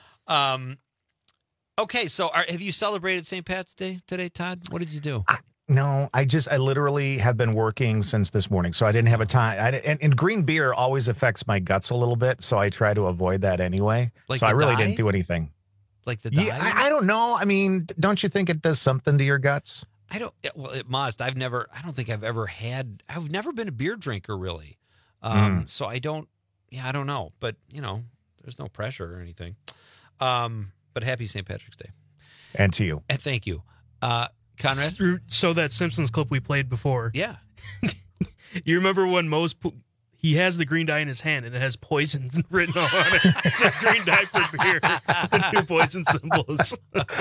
Okay, so have you celebrated St. Pat's Day today, Todd? What did you do? No, I literally have been working since this morning, so I didn't have a time. And green beer always affects my guts a little bit, so I try to avoid that anyway. So I really didn't do anything. Like the dye? Yeah, I don't know. I mean, don't you think it does something to your guts? Well, it must. I've never been a beer drinker, really. So I don't know. But, there's no pressure or anything. But happy St. Patrick's Day. And to you. And thank you. Conrad? So that Simpsons clip we played before. Yeah. You remember when he has the green dye in his hand and it has poisons written on it. It says green dye for beer and 2 poison symbols.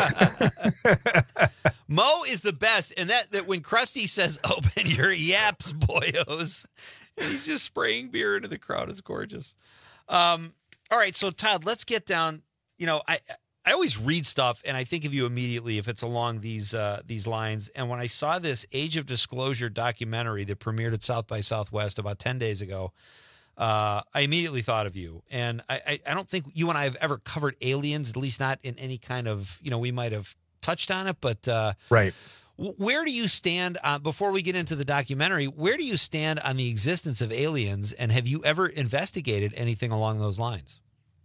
Mo is the best. And that when Krusty says, open your yaps, boyos, and he's just spraying beer into the crowd. It's gorgeous. All right. So Todd, let's get down. I always read stuff, and I think of you immediately if it's along these lines. And when I saw this Age of Disclosure documentary that premiered at South by Southwest about 10 days ago, I immediately thought of you. And I don't think you and I have ever covered aliens, at least not in any kind of, we might have touched on it, but right. Where do you stand before we get into the documentary? Where do you stand on the existence of aliens, and have you ever investigated anything along those lines?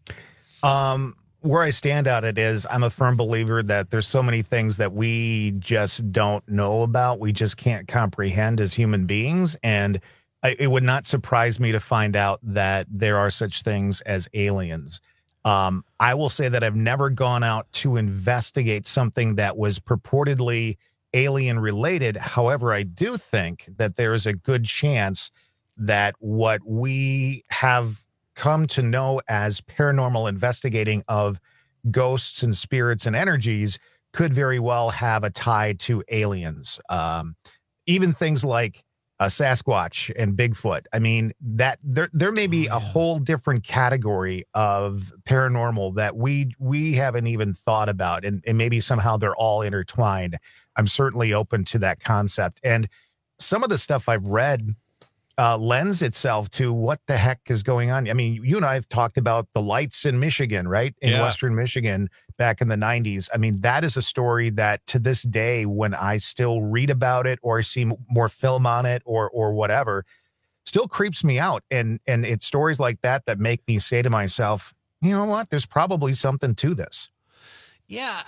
Where I stand on it is I'm a firm believer that there's so many things that we just don't know about. We just can't comprehend as human beings. And it would not surprise me to find out that there are such things as aliens. I will say that I've never gone out to investigate something that was purportedly alien related. However, I do think that there is a good chance that what we have come to know as paranormal investigating of ghosts and spirits and energies could very well have a tie to aliens. Even things like Sasquatch and Bigfoot. I mean, that there may be a whole different category of paranormal that we haven't even thought about, and maybe somehow they're all intertwined. I'm certainly open to that concept. And some of the stuff I've read lends itself to what the heck is going on. I mean, you and I have talked about the lights in Michigan, right? In Western Michigan back in the 90s. I mean, that is a story that to this day, when I still read about it or see more film on it or whatever, still creeps me out. And it's stories like that that make me say to myself, you know what? There's probably something to this. Yeah,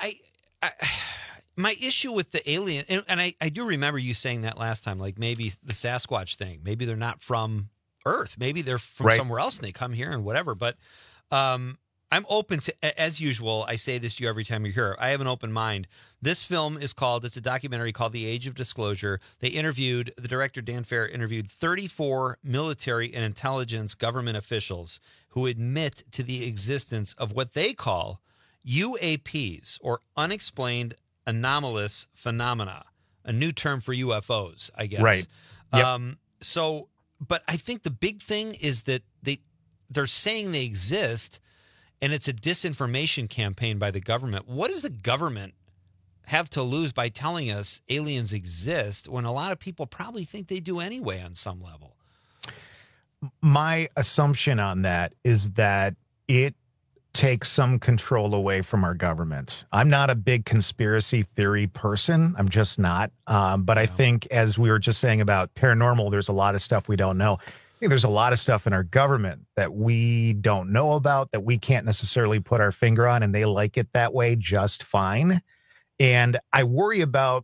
my issue with the alien, and I do remember you saying that last time, like maybe the Sasquatch thing, maybe they're not from Earth, maybe they're from somewhere else and they come here and whatever. But I'm open to, as usual, I say this to you every time you're here, I have an open mind. This film is it's a documentary called The Age of Disclosure. The director, Dan Fair, interviewed 34 military and intelligence government officials who admit to the existence of what they call UAPs, or unexplained anomalous phenomena, a new term for UFOs, I guess. Right. Yep. But I think the big thing is that they're saying they exist, and it's a disinformation campaign by the government. What does the government have to lose by telling us aliens exist when a lot of people probably think they do anyway on some level? My assumption on that is that it takes some control away from our government. I'm not a big conspiracy theory person. I'm just not. But I think, as we were just saying about paranormal, there's a lot of stuff we don't know. I think there's a lot of stuff in our government that we don't know about, that we can't necessarily put our finger on, and they like it that way just fine. And I worry about,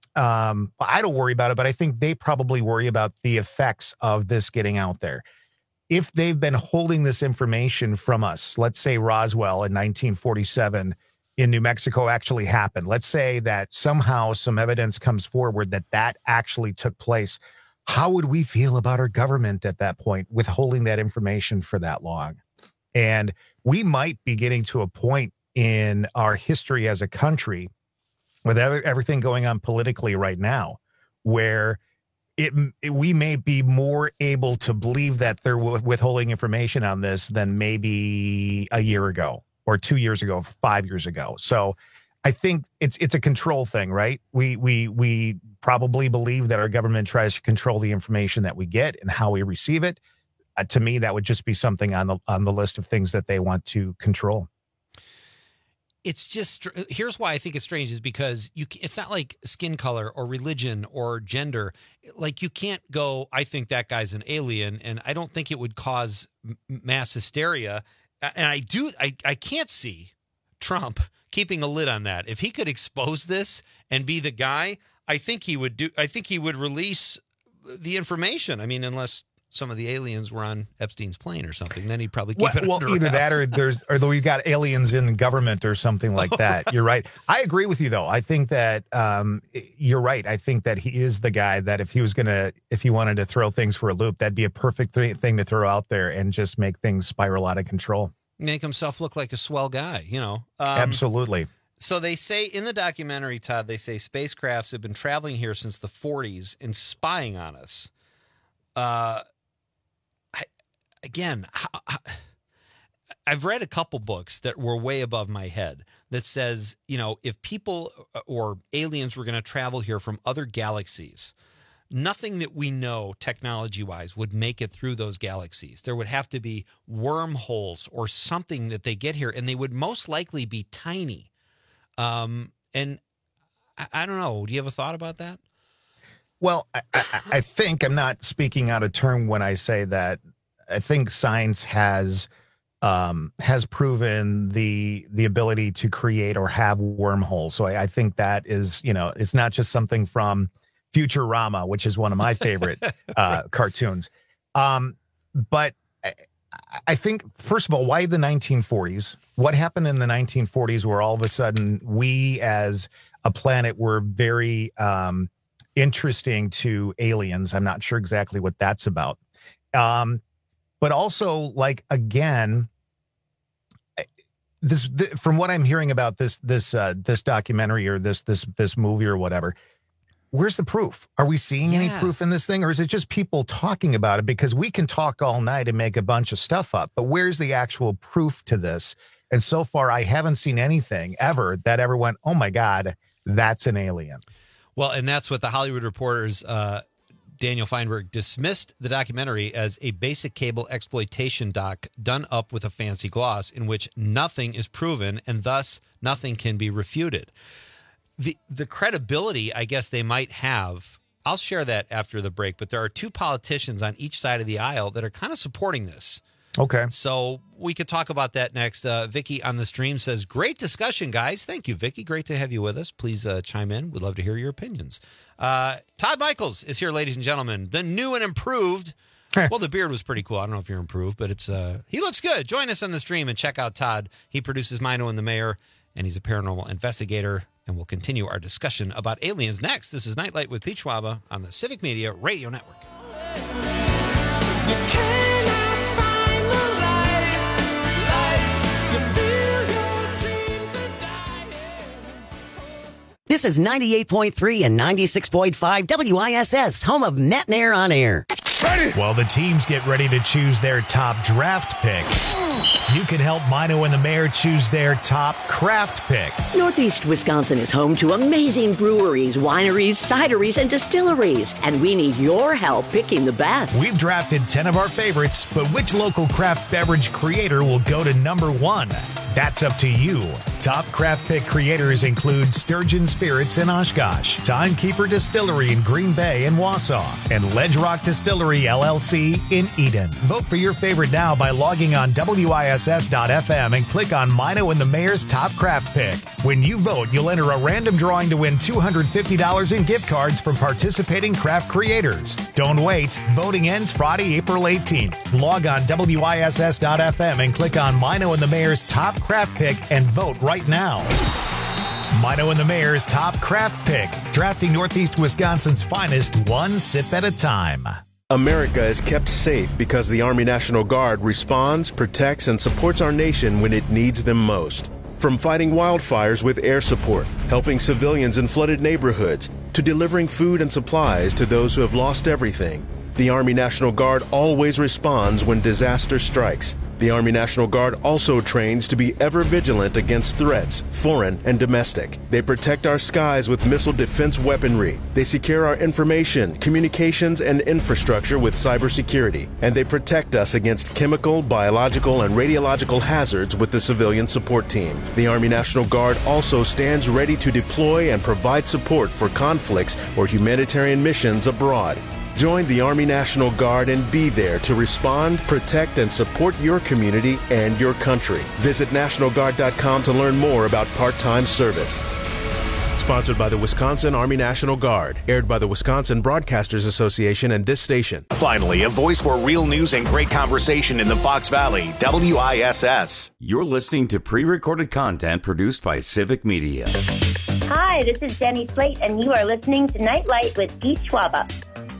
I don't worry about it, but I think they probably worry about the effects of this getting out there. If they've been holding this information from us, let's say Roswell in 1947 in New Mexico actually happened. Let's say that somehow some evidence comes forward that that actually took place. How would we feel about our government at that point, withholding that information for that long? And we might be getting to a point in our history as a country, with everything going on politically right now, where we may be more able to believe that they're withholding information on this than maybe a year ago or 2 years ago, 5 years ago. So I think it's a control thing, right? We probably believe that our government tries to control the information that we get and how we receive it. To me, that would just be something on the list of things that they want to control. It's just, here's why I think it's strange, is because it's not like skin color or religion or gender. Like, you can't go, I think that guy's an alien, and I don't think it would cause mass hysteria. And I can't see Trump keeping a lid on that. If he could expose this and be the guy, I think he would release the information. I mean, unless some of the aliens were on Epstein's plane or something, then he'd probably keep it under either wraps. that or we got aliens in government or something like that. You're right. I agree with you, though. I think that you're right. I think that he is the guy that if he wanted to throw things for a loop, that'd be a perfect thing to throw out there and just make things spiral out of control. Make himself look like a swell guy, you know. Absolutely. So they say in the documentary, Todd, they say spacecrafts have been traveling here since the 40s and spying on us. Again, I've read a couple books that were way above my head that says, you know, if people or aliens were going to travel here from other galaxies, nothing that we know technology-wise would make it through those galaxies. There would have to be wormholes or something that they get here, and they would most likely be tiny. And I don't know. Do you have a thought about that? Well, I think I'm not speaking out of turn when I say that. I think science has proven the ability to create or have wormholes. So I think that is, you know, it's not just something from Futurama, which is one of my favorite cartoons. But I think, first of all, why the 1940s? What happened in the 1940s where all of a sudden we as a planet were very interesting to aliens? I'm not sure exactly what that's about. But also, like, again, from what I'm hearing about this documentary or this movie or whatever, where's the proof? Are we seeing any proof in this thing, or is it just people talking about it? Because we can talk all night and make a bunch of stuff up, but where's the actual proof to this? And so far, I haven't seen anything ever that ever went, oh my God, that's an alien. Well, and that's what the Hollywood Reporter's Daniel Feinberg dismissed the documentary as a basic cable exploitation doc done up with a fancy gloss in which nothing is proven and thus nothing can be refuted. The credibility, I guess, they might have, I'll share that after the break, but there are two politicians on each side of the aisle that are kind of supporting this. Okay. So we could talk about that next. Vicky on the stream says, great discussion, guys. Thank you, Vicky. Great to have you with us. Please chime in. We'd love to hear your opinions. Todd Michaels is here, ladies and gentlemen. The new and improved. Well, the beard was pretty cool. I don't know if you're improved, but it's he looks good. Join us on the stream and check out Todd. He produces Mino and the Mayor, and he's a paranormal investigator. And we'll continue our discussion about aliens next. This is Nightlight with Pete Schwaba on the Civic Media Radio Network. This is 98.3 and 96.5 WISS, home of Net and Air on Air. Ready. While the teams get ready to choose their top draft pick, you can help Mino and the Mayor choose their top craft pick. Northeast Wisconsin is home to amazing breweries, wineries, cideries, and distilleries, and we need your help picking the best. We've drafted 10 of our favorites, but which local craft beverage creator will go to number 1? That's up to you. Top craft pick creators include Sturgeon Spirits in Oshkosh, Timekeeper Distillery in Green Bay and Wausau, and Ledge Rock Distillery LLC in Eden. Vote for your favorite now by logging on WISS.FM and click on Mino and the Mayor's Top Craft Pick. When you vote, you'll enter a random drawing to win $250 in gift cards from participating craft creators. Don't wait. Voting ends Friday, April 18th. Log on WISS.FM and click on Mino and the Mayor's Top Craft Pick and vote right now. Mino and the Mayor's Top Craft Pick, drafting Northeast Wisconsin's finest one sip at a time. America is kept safe because the Army National Guard responds, protects, and supports our nation when it needs them most. From fighting wildfires with air support, helping civilians in flooded neighborhoods, to delivering food and supplies to those who have lost everything, the Army National Guard always responds when disaster strikes. The Army National Guard also trains to be ever vigilant against threats, foreign and domestic. They protect our skies with missile defense weaponry. They secure our information, communications, and infrastructure with cybersecurity. And they protect us against chemical, biological, and radiological hazards with the civilian support team. The Army National Guard also stands ready to deploy and provide support for conflicts or humanitarian missions abroad. Join the Army National Guard and be there to respond, protect, and support your community and your country. Visit NationalGuard.com to learn more about part-time service. Sponsored by the Wisconsin Army National Guard. Aired by the Wisconsin Broadcasters Association and this station. Finally, a voice for real news and great conversation in the Fox Valley, WISS. You're listening to pre-recorded content produced by Civic Media. Hi, this is Jenny Slate, and you are listening to Nightlight with Pete Schwaba.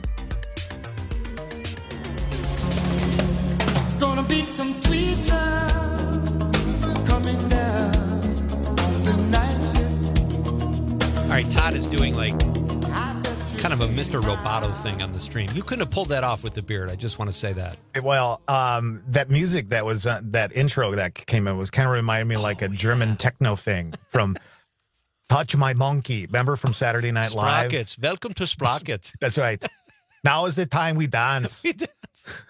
Gonna be some sweet sounds coming down the night shift. All right, Todd is doing like kind of a Mr. Roboto thing on the stream. You couldn't have pulled that off with the beard. I just want to say that. Well, that music that was that intro that came in was kind of reminded me like a German techno thing from Touch My Monkey. Remember from Saturday Night Live? Sprockets. Welcome to Sprockets. That's right. Now is the time we dance. We dance.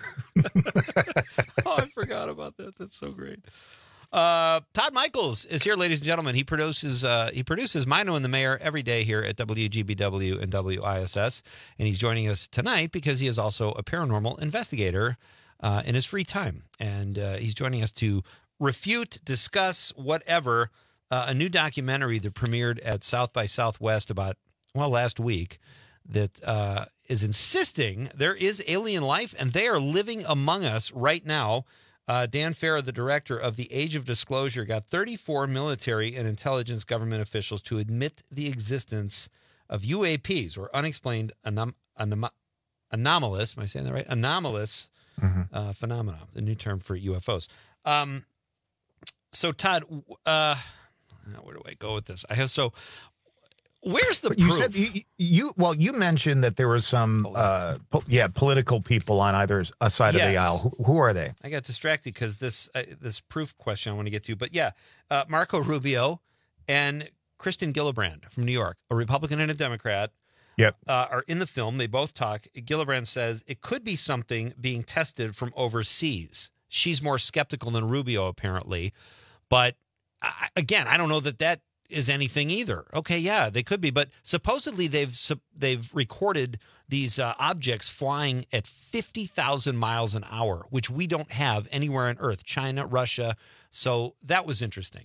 Oh, I forgot about that. That's so great. Todd Michaels is here, ladies and gentlemen. He produces Mino and the Mayor every day here at WGBW and WISS, and he's joining us tonight because he is also a paranormal investigator in his free time, and he's joining us to refute, discuss, whatever, a new documentary that premiered at South by Southwest last week that is insisting there is alien life and they are living among us right now. Dan Farah, the director of The Age of Disclosure, got 34 military and intelligence government officials to admit the existence of UAPs, or unexplained anomalous. Am I saying that right? Anomalous phenomena, the new term for UFOs. So, Todd, where do I go with this? Where's the you proof? said you mentioned that there was some political people on either side of the aisle. Who are they? I got distracted because this proof question I want to get to, but Marco Rubio and Kristen Gillibrand from New York, a Republican and a Democrat, are in the film. They both talk. Gillibrand says it could be something being tested from overseas. She's more skeptical than Rubio apparently, but again, I don't know that is anything either. Okay, yeah, they could be, but supposedly they've recorded these objects flying at 50,000 miles an hour, which we don't have anywhere on Earth. China, Russia. So that was interesting.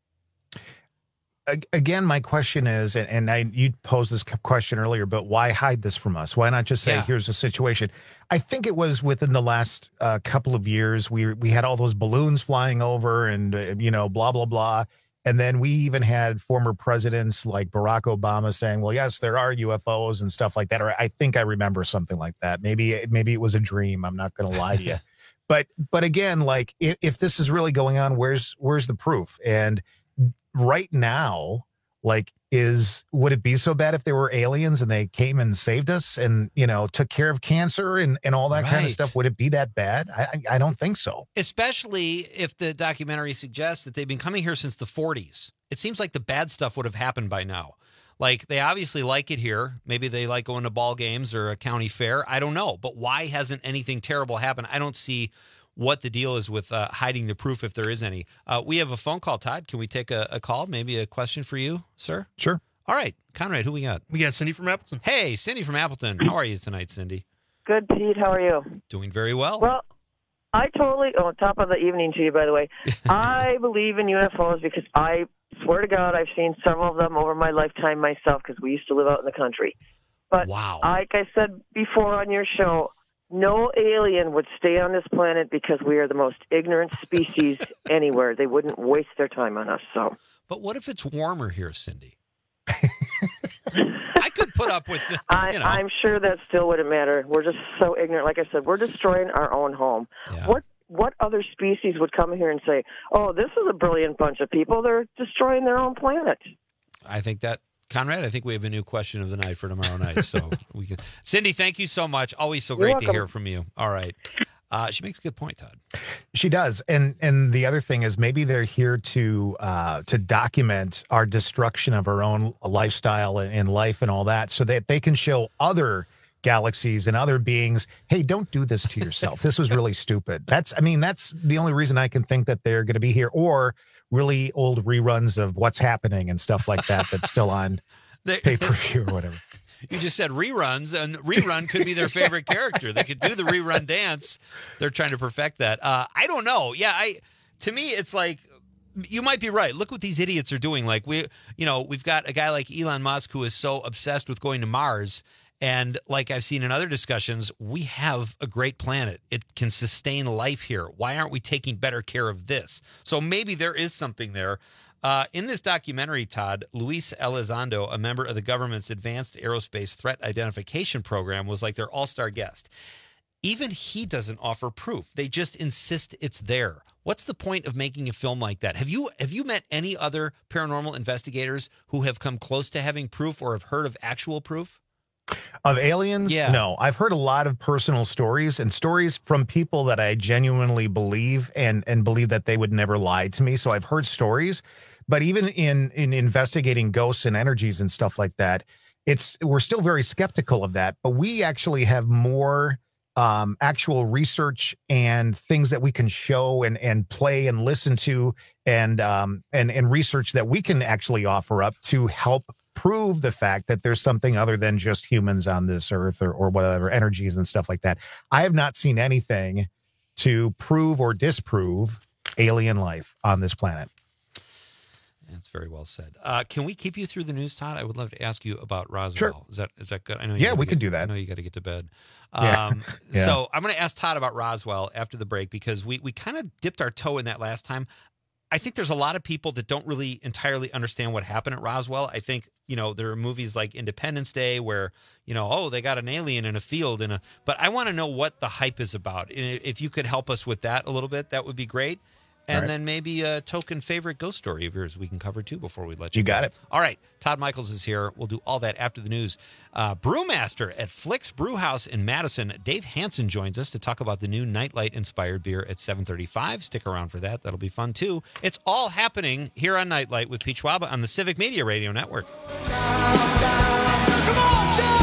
Again, my question is, and you posed this question earlier, but why hide this from us? Why not just say, here's the situation? I think it was within the last couple of years, we had all those balloons flying over and, blah, blah, blah. And then we even had former presidents like Barack Obama saying, well, yes, there are UFOs and stuff like that. Or I think I remember something like that. Maybe it was a dream. I'm not going to lie to you. But again, like if this is really going on, where's the proof? And right now, like would it be so bad if there were aliens and they came and saved us and, took care of cancer and all that kind of stuff? Would it be that bad? I don't think so. Especially if the documentary suggests that they've been coming here since the 40s. It seems like the bad stuff would have happened by now. Like, they obviously like it here. Maybe they like going to ball games or a county fair. I don't know. But why hasn't anything terrible happened? I don't see what the deal is with hiding the proof, if there is any. We have a phone call, Todd. Can we take a call? Maybe a question for you, sir? Sure. All right. Conrad, who we got? We got Cindy from Appleton. Hey, Cindy from Appleton. How are you tonight, Cindy? Good, Pete. How are you? Doing very well. Well, I totally, top of the evening to you, by the way. I believe in UFOs because I swear to God, I've seen several of them over my lifetime myself because we used to live out in the country. But like I said before on your show, no alien would stay on this planet because we are the most ignorant species anywhere. They wouldn't waste their time on us. So, but what if it's warmer here, Cindy? I could put up with the, I'm sure that still wouldn't matter. We're just so ignorant. Like I said, we're destroying our own home. Yeah. What other species would come here and say, "Oh, this is a brilliant bunch of people. They're destroying their own planet"? I think that, Conrad, I think we have a new question of the night for tomorrow night. So we can. Cindy, thank you so much. Always so great to hear from you. All right. She makes a good point, Todd. She does. And the other thing is maybe they're here to document our destruction of our own lifestyle and life and all that so that they can show other galaxies and other beings, hey, don't do this to yourself. This was really stupid. That's the only reason I can think that they're going to be here, or really old reruns of What's Happening and stuff like that that's still on pay-per-view or whatever. You just said reruns, and rerun could be their favorite character. They could do the rerun dance. They're trying to perfect that. I don't know. Yeah, to me, it's like, you might be right. Look what these idiots are doing. Like, we've got a guy like Elon Musk who is so obsessed with going to Mars. And like I've seen in other discussions, we have a great planet. It can sustain life here. Why aren't we taking better care of this? So maybe there is something there. In this documentary, Todd, Luis Elizondo, a member of the government's Advanced Aerospace Threat Identification Program, was like their all-star guest. Even he doesn't offer proof. They just insist it's there. What's the point of making a film like that? Have you met any other paranormal investigators who have come close to having proof or have heard of actual proof? Of aliens? Yeah. No. I've heard a lot of personal stories and stories from people that I genuinely believe and believe that they would never lie to me. So I've heard stories, but even in investigating ghosts and energies and stuff like that, we're still very skeptical of that. But we actually have more actual research and things that we can show and play and listen to and research that we can actually offer up to help prove the fact that there's something other than just humans on this earth or whatever, energies and stuff like that. I have not seen anything to prove or disprove alien life on this planet. That's very well said. Can we keep you through the news, Todd? I would love to ask you about Roswell. Sure. Is that good? I know. Yeah, we can do that. I know you got to get to bed. Yeah. So I'm going to ask Todd about Roswell after the break because we kind of dipped our toe in that last time. I think there's a lot of people that don't really entirely understand what happened at Roswell. I think, there are movies like Independence Day where, they got an alien in a field but I want to know what the hype is about. And if you could help us with that a little bit, that would be great. And then maybe a token favorite ghost story of yours we can cover too before we let you go. Got it. All right. Todd Michaels is here. We'll do all that after the news. Brewmaster at Flick's Brewhouse in Madison, Dave Hansen joins us to talk about the new Nightlight-inspired beer at 7:35. Stick around for that. That'll be fun too. It's all happening here on Nightlight with Pete Schwaba on the Civic Media Radio Network. Come on, Joe!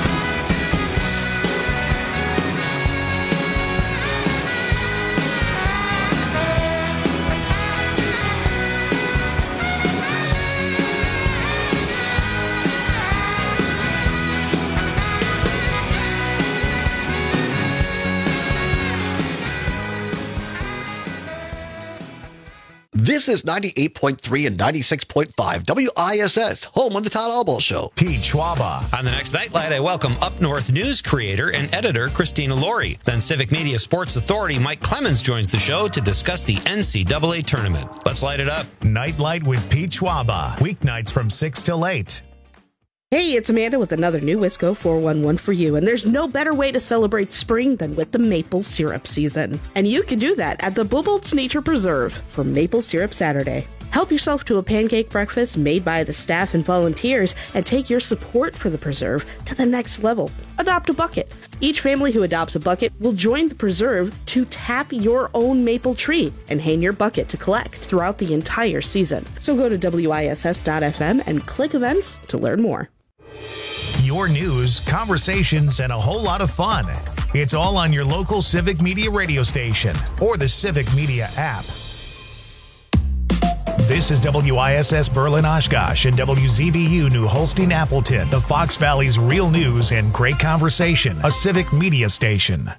This is 98.3 and 96.5 WISS, home of the Todd Albaugh Show. Pete Schwaba. On the next Nightlight, I welcome Up North news creator and editor Christina Laurie. Then Civic Media Sports Authority Mike Clemens joins the show to discuss the NCAA tournament. Let's light it up. Nightlight with Pete Schwaba. Weeknights from 6 till 8. Hey, it's Amanda with another new Wisco 411 for you, and there's no better way to celebrate spring than with the maple syrup season. And you can do that at the Buboltz Nature Preserve for Maple Syrup Saturday. Help yourself to a pancake breakfast made by the staff and volunteers and take your support for the preserve to the next level. Adopt a bucket. Each family who adopts a bucket will join the preserve to tap your own maple tree and hang your bucket to collect throughout the entire season. So go to WISS.FM and click events to learn more. Your news, conversations, and a whole lot of fun. It's all on your local Civic Media radio station or the Civic Media app. This is WISS Berlin Oshkosh and WZBU New Holstein Appleton, the Fox Valley's real news and great conversation, a Civic Media station.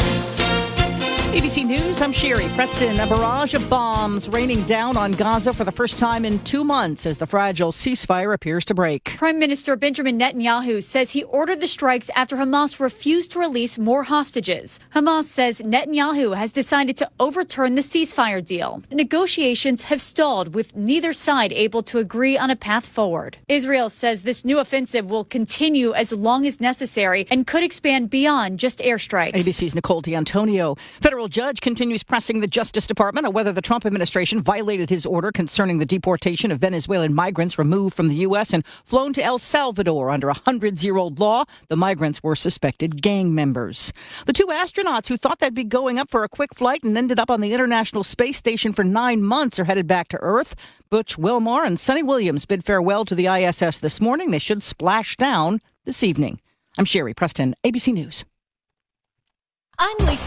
ABC News, I'm Sherry Preston. A barrage of bombs raining down on Gaza for the first time in 2 months as the fragile ceasefire appears to break. Prime Minister Benjamin Netanyahu says he ordered the strikes after Hamas refused to release more hostages. Hamas says Netanyahu has decided to overturn the ceasefire deal. Negotiations have stalled with neither side able to agree on a path forward. Israel says this new offensive will continue as long as necessary and could expand beyond just airstrikes. ABC's Nicole D'Antonio. Federal judge continues pressing the Justice Department on whether the Trump administration violated his order concerning the deportation of Venezuelan migrants removed from the U.S. and flown to El Salvador under a 100-year-old law. The migrants were suspected gang members. The 2 astronauts who thought they'd be going up for a quick flight and ended up on the International Space Station for 9 months are headed back to Earth. Butch Wilmore and Sonny Williams bid farewell to the ISS this morning. They should splash down this evening. I'm Sherry Preston, ABC News. I'm Lisa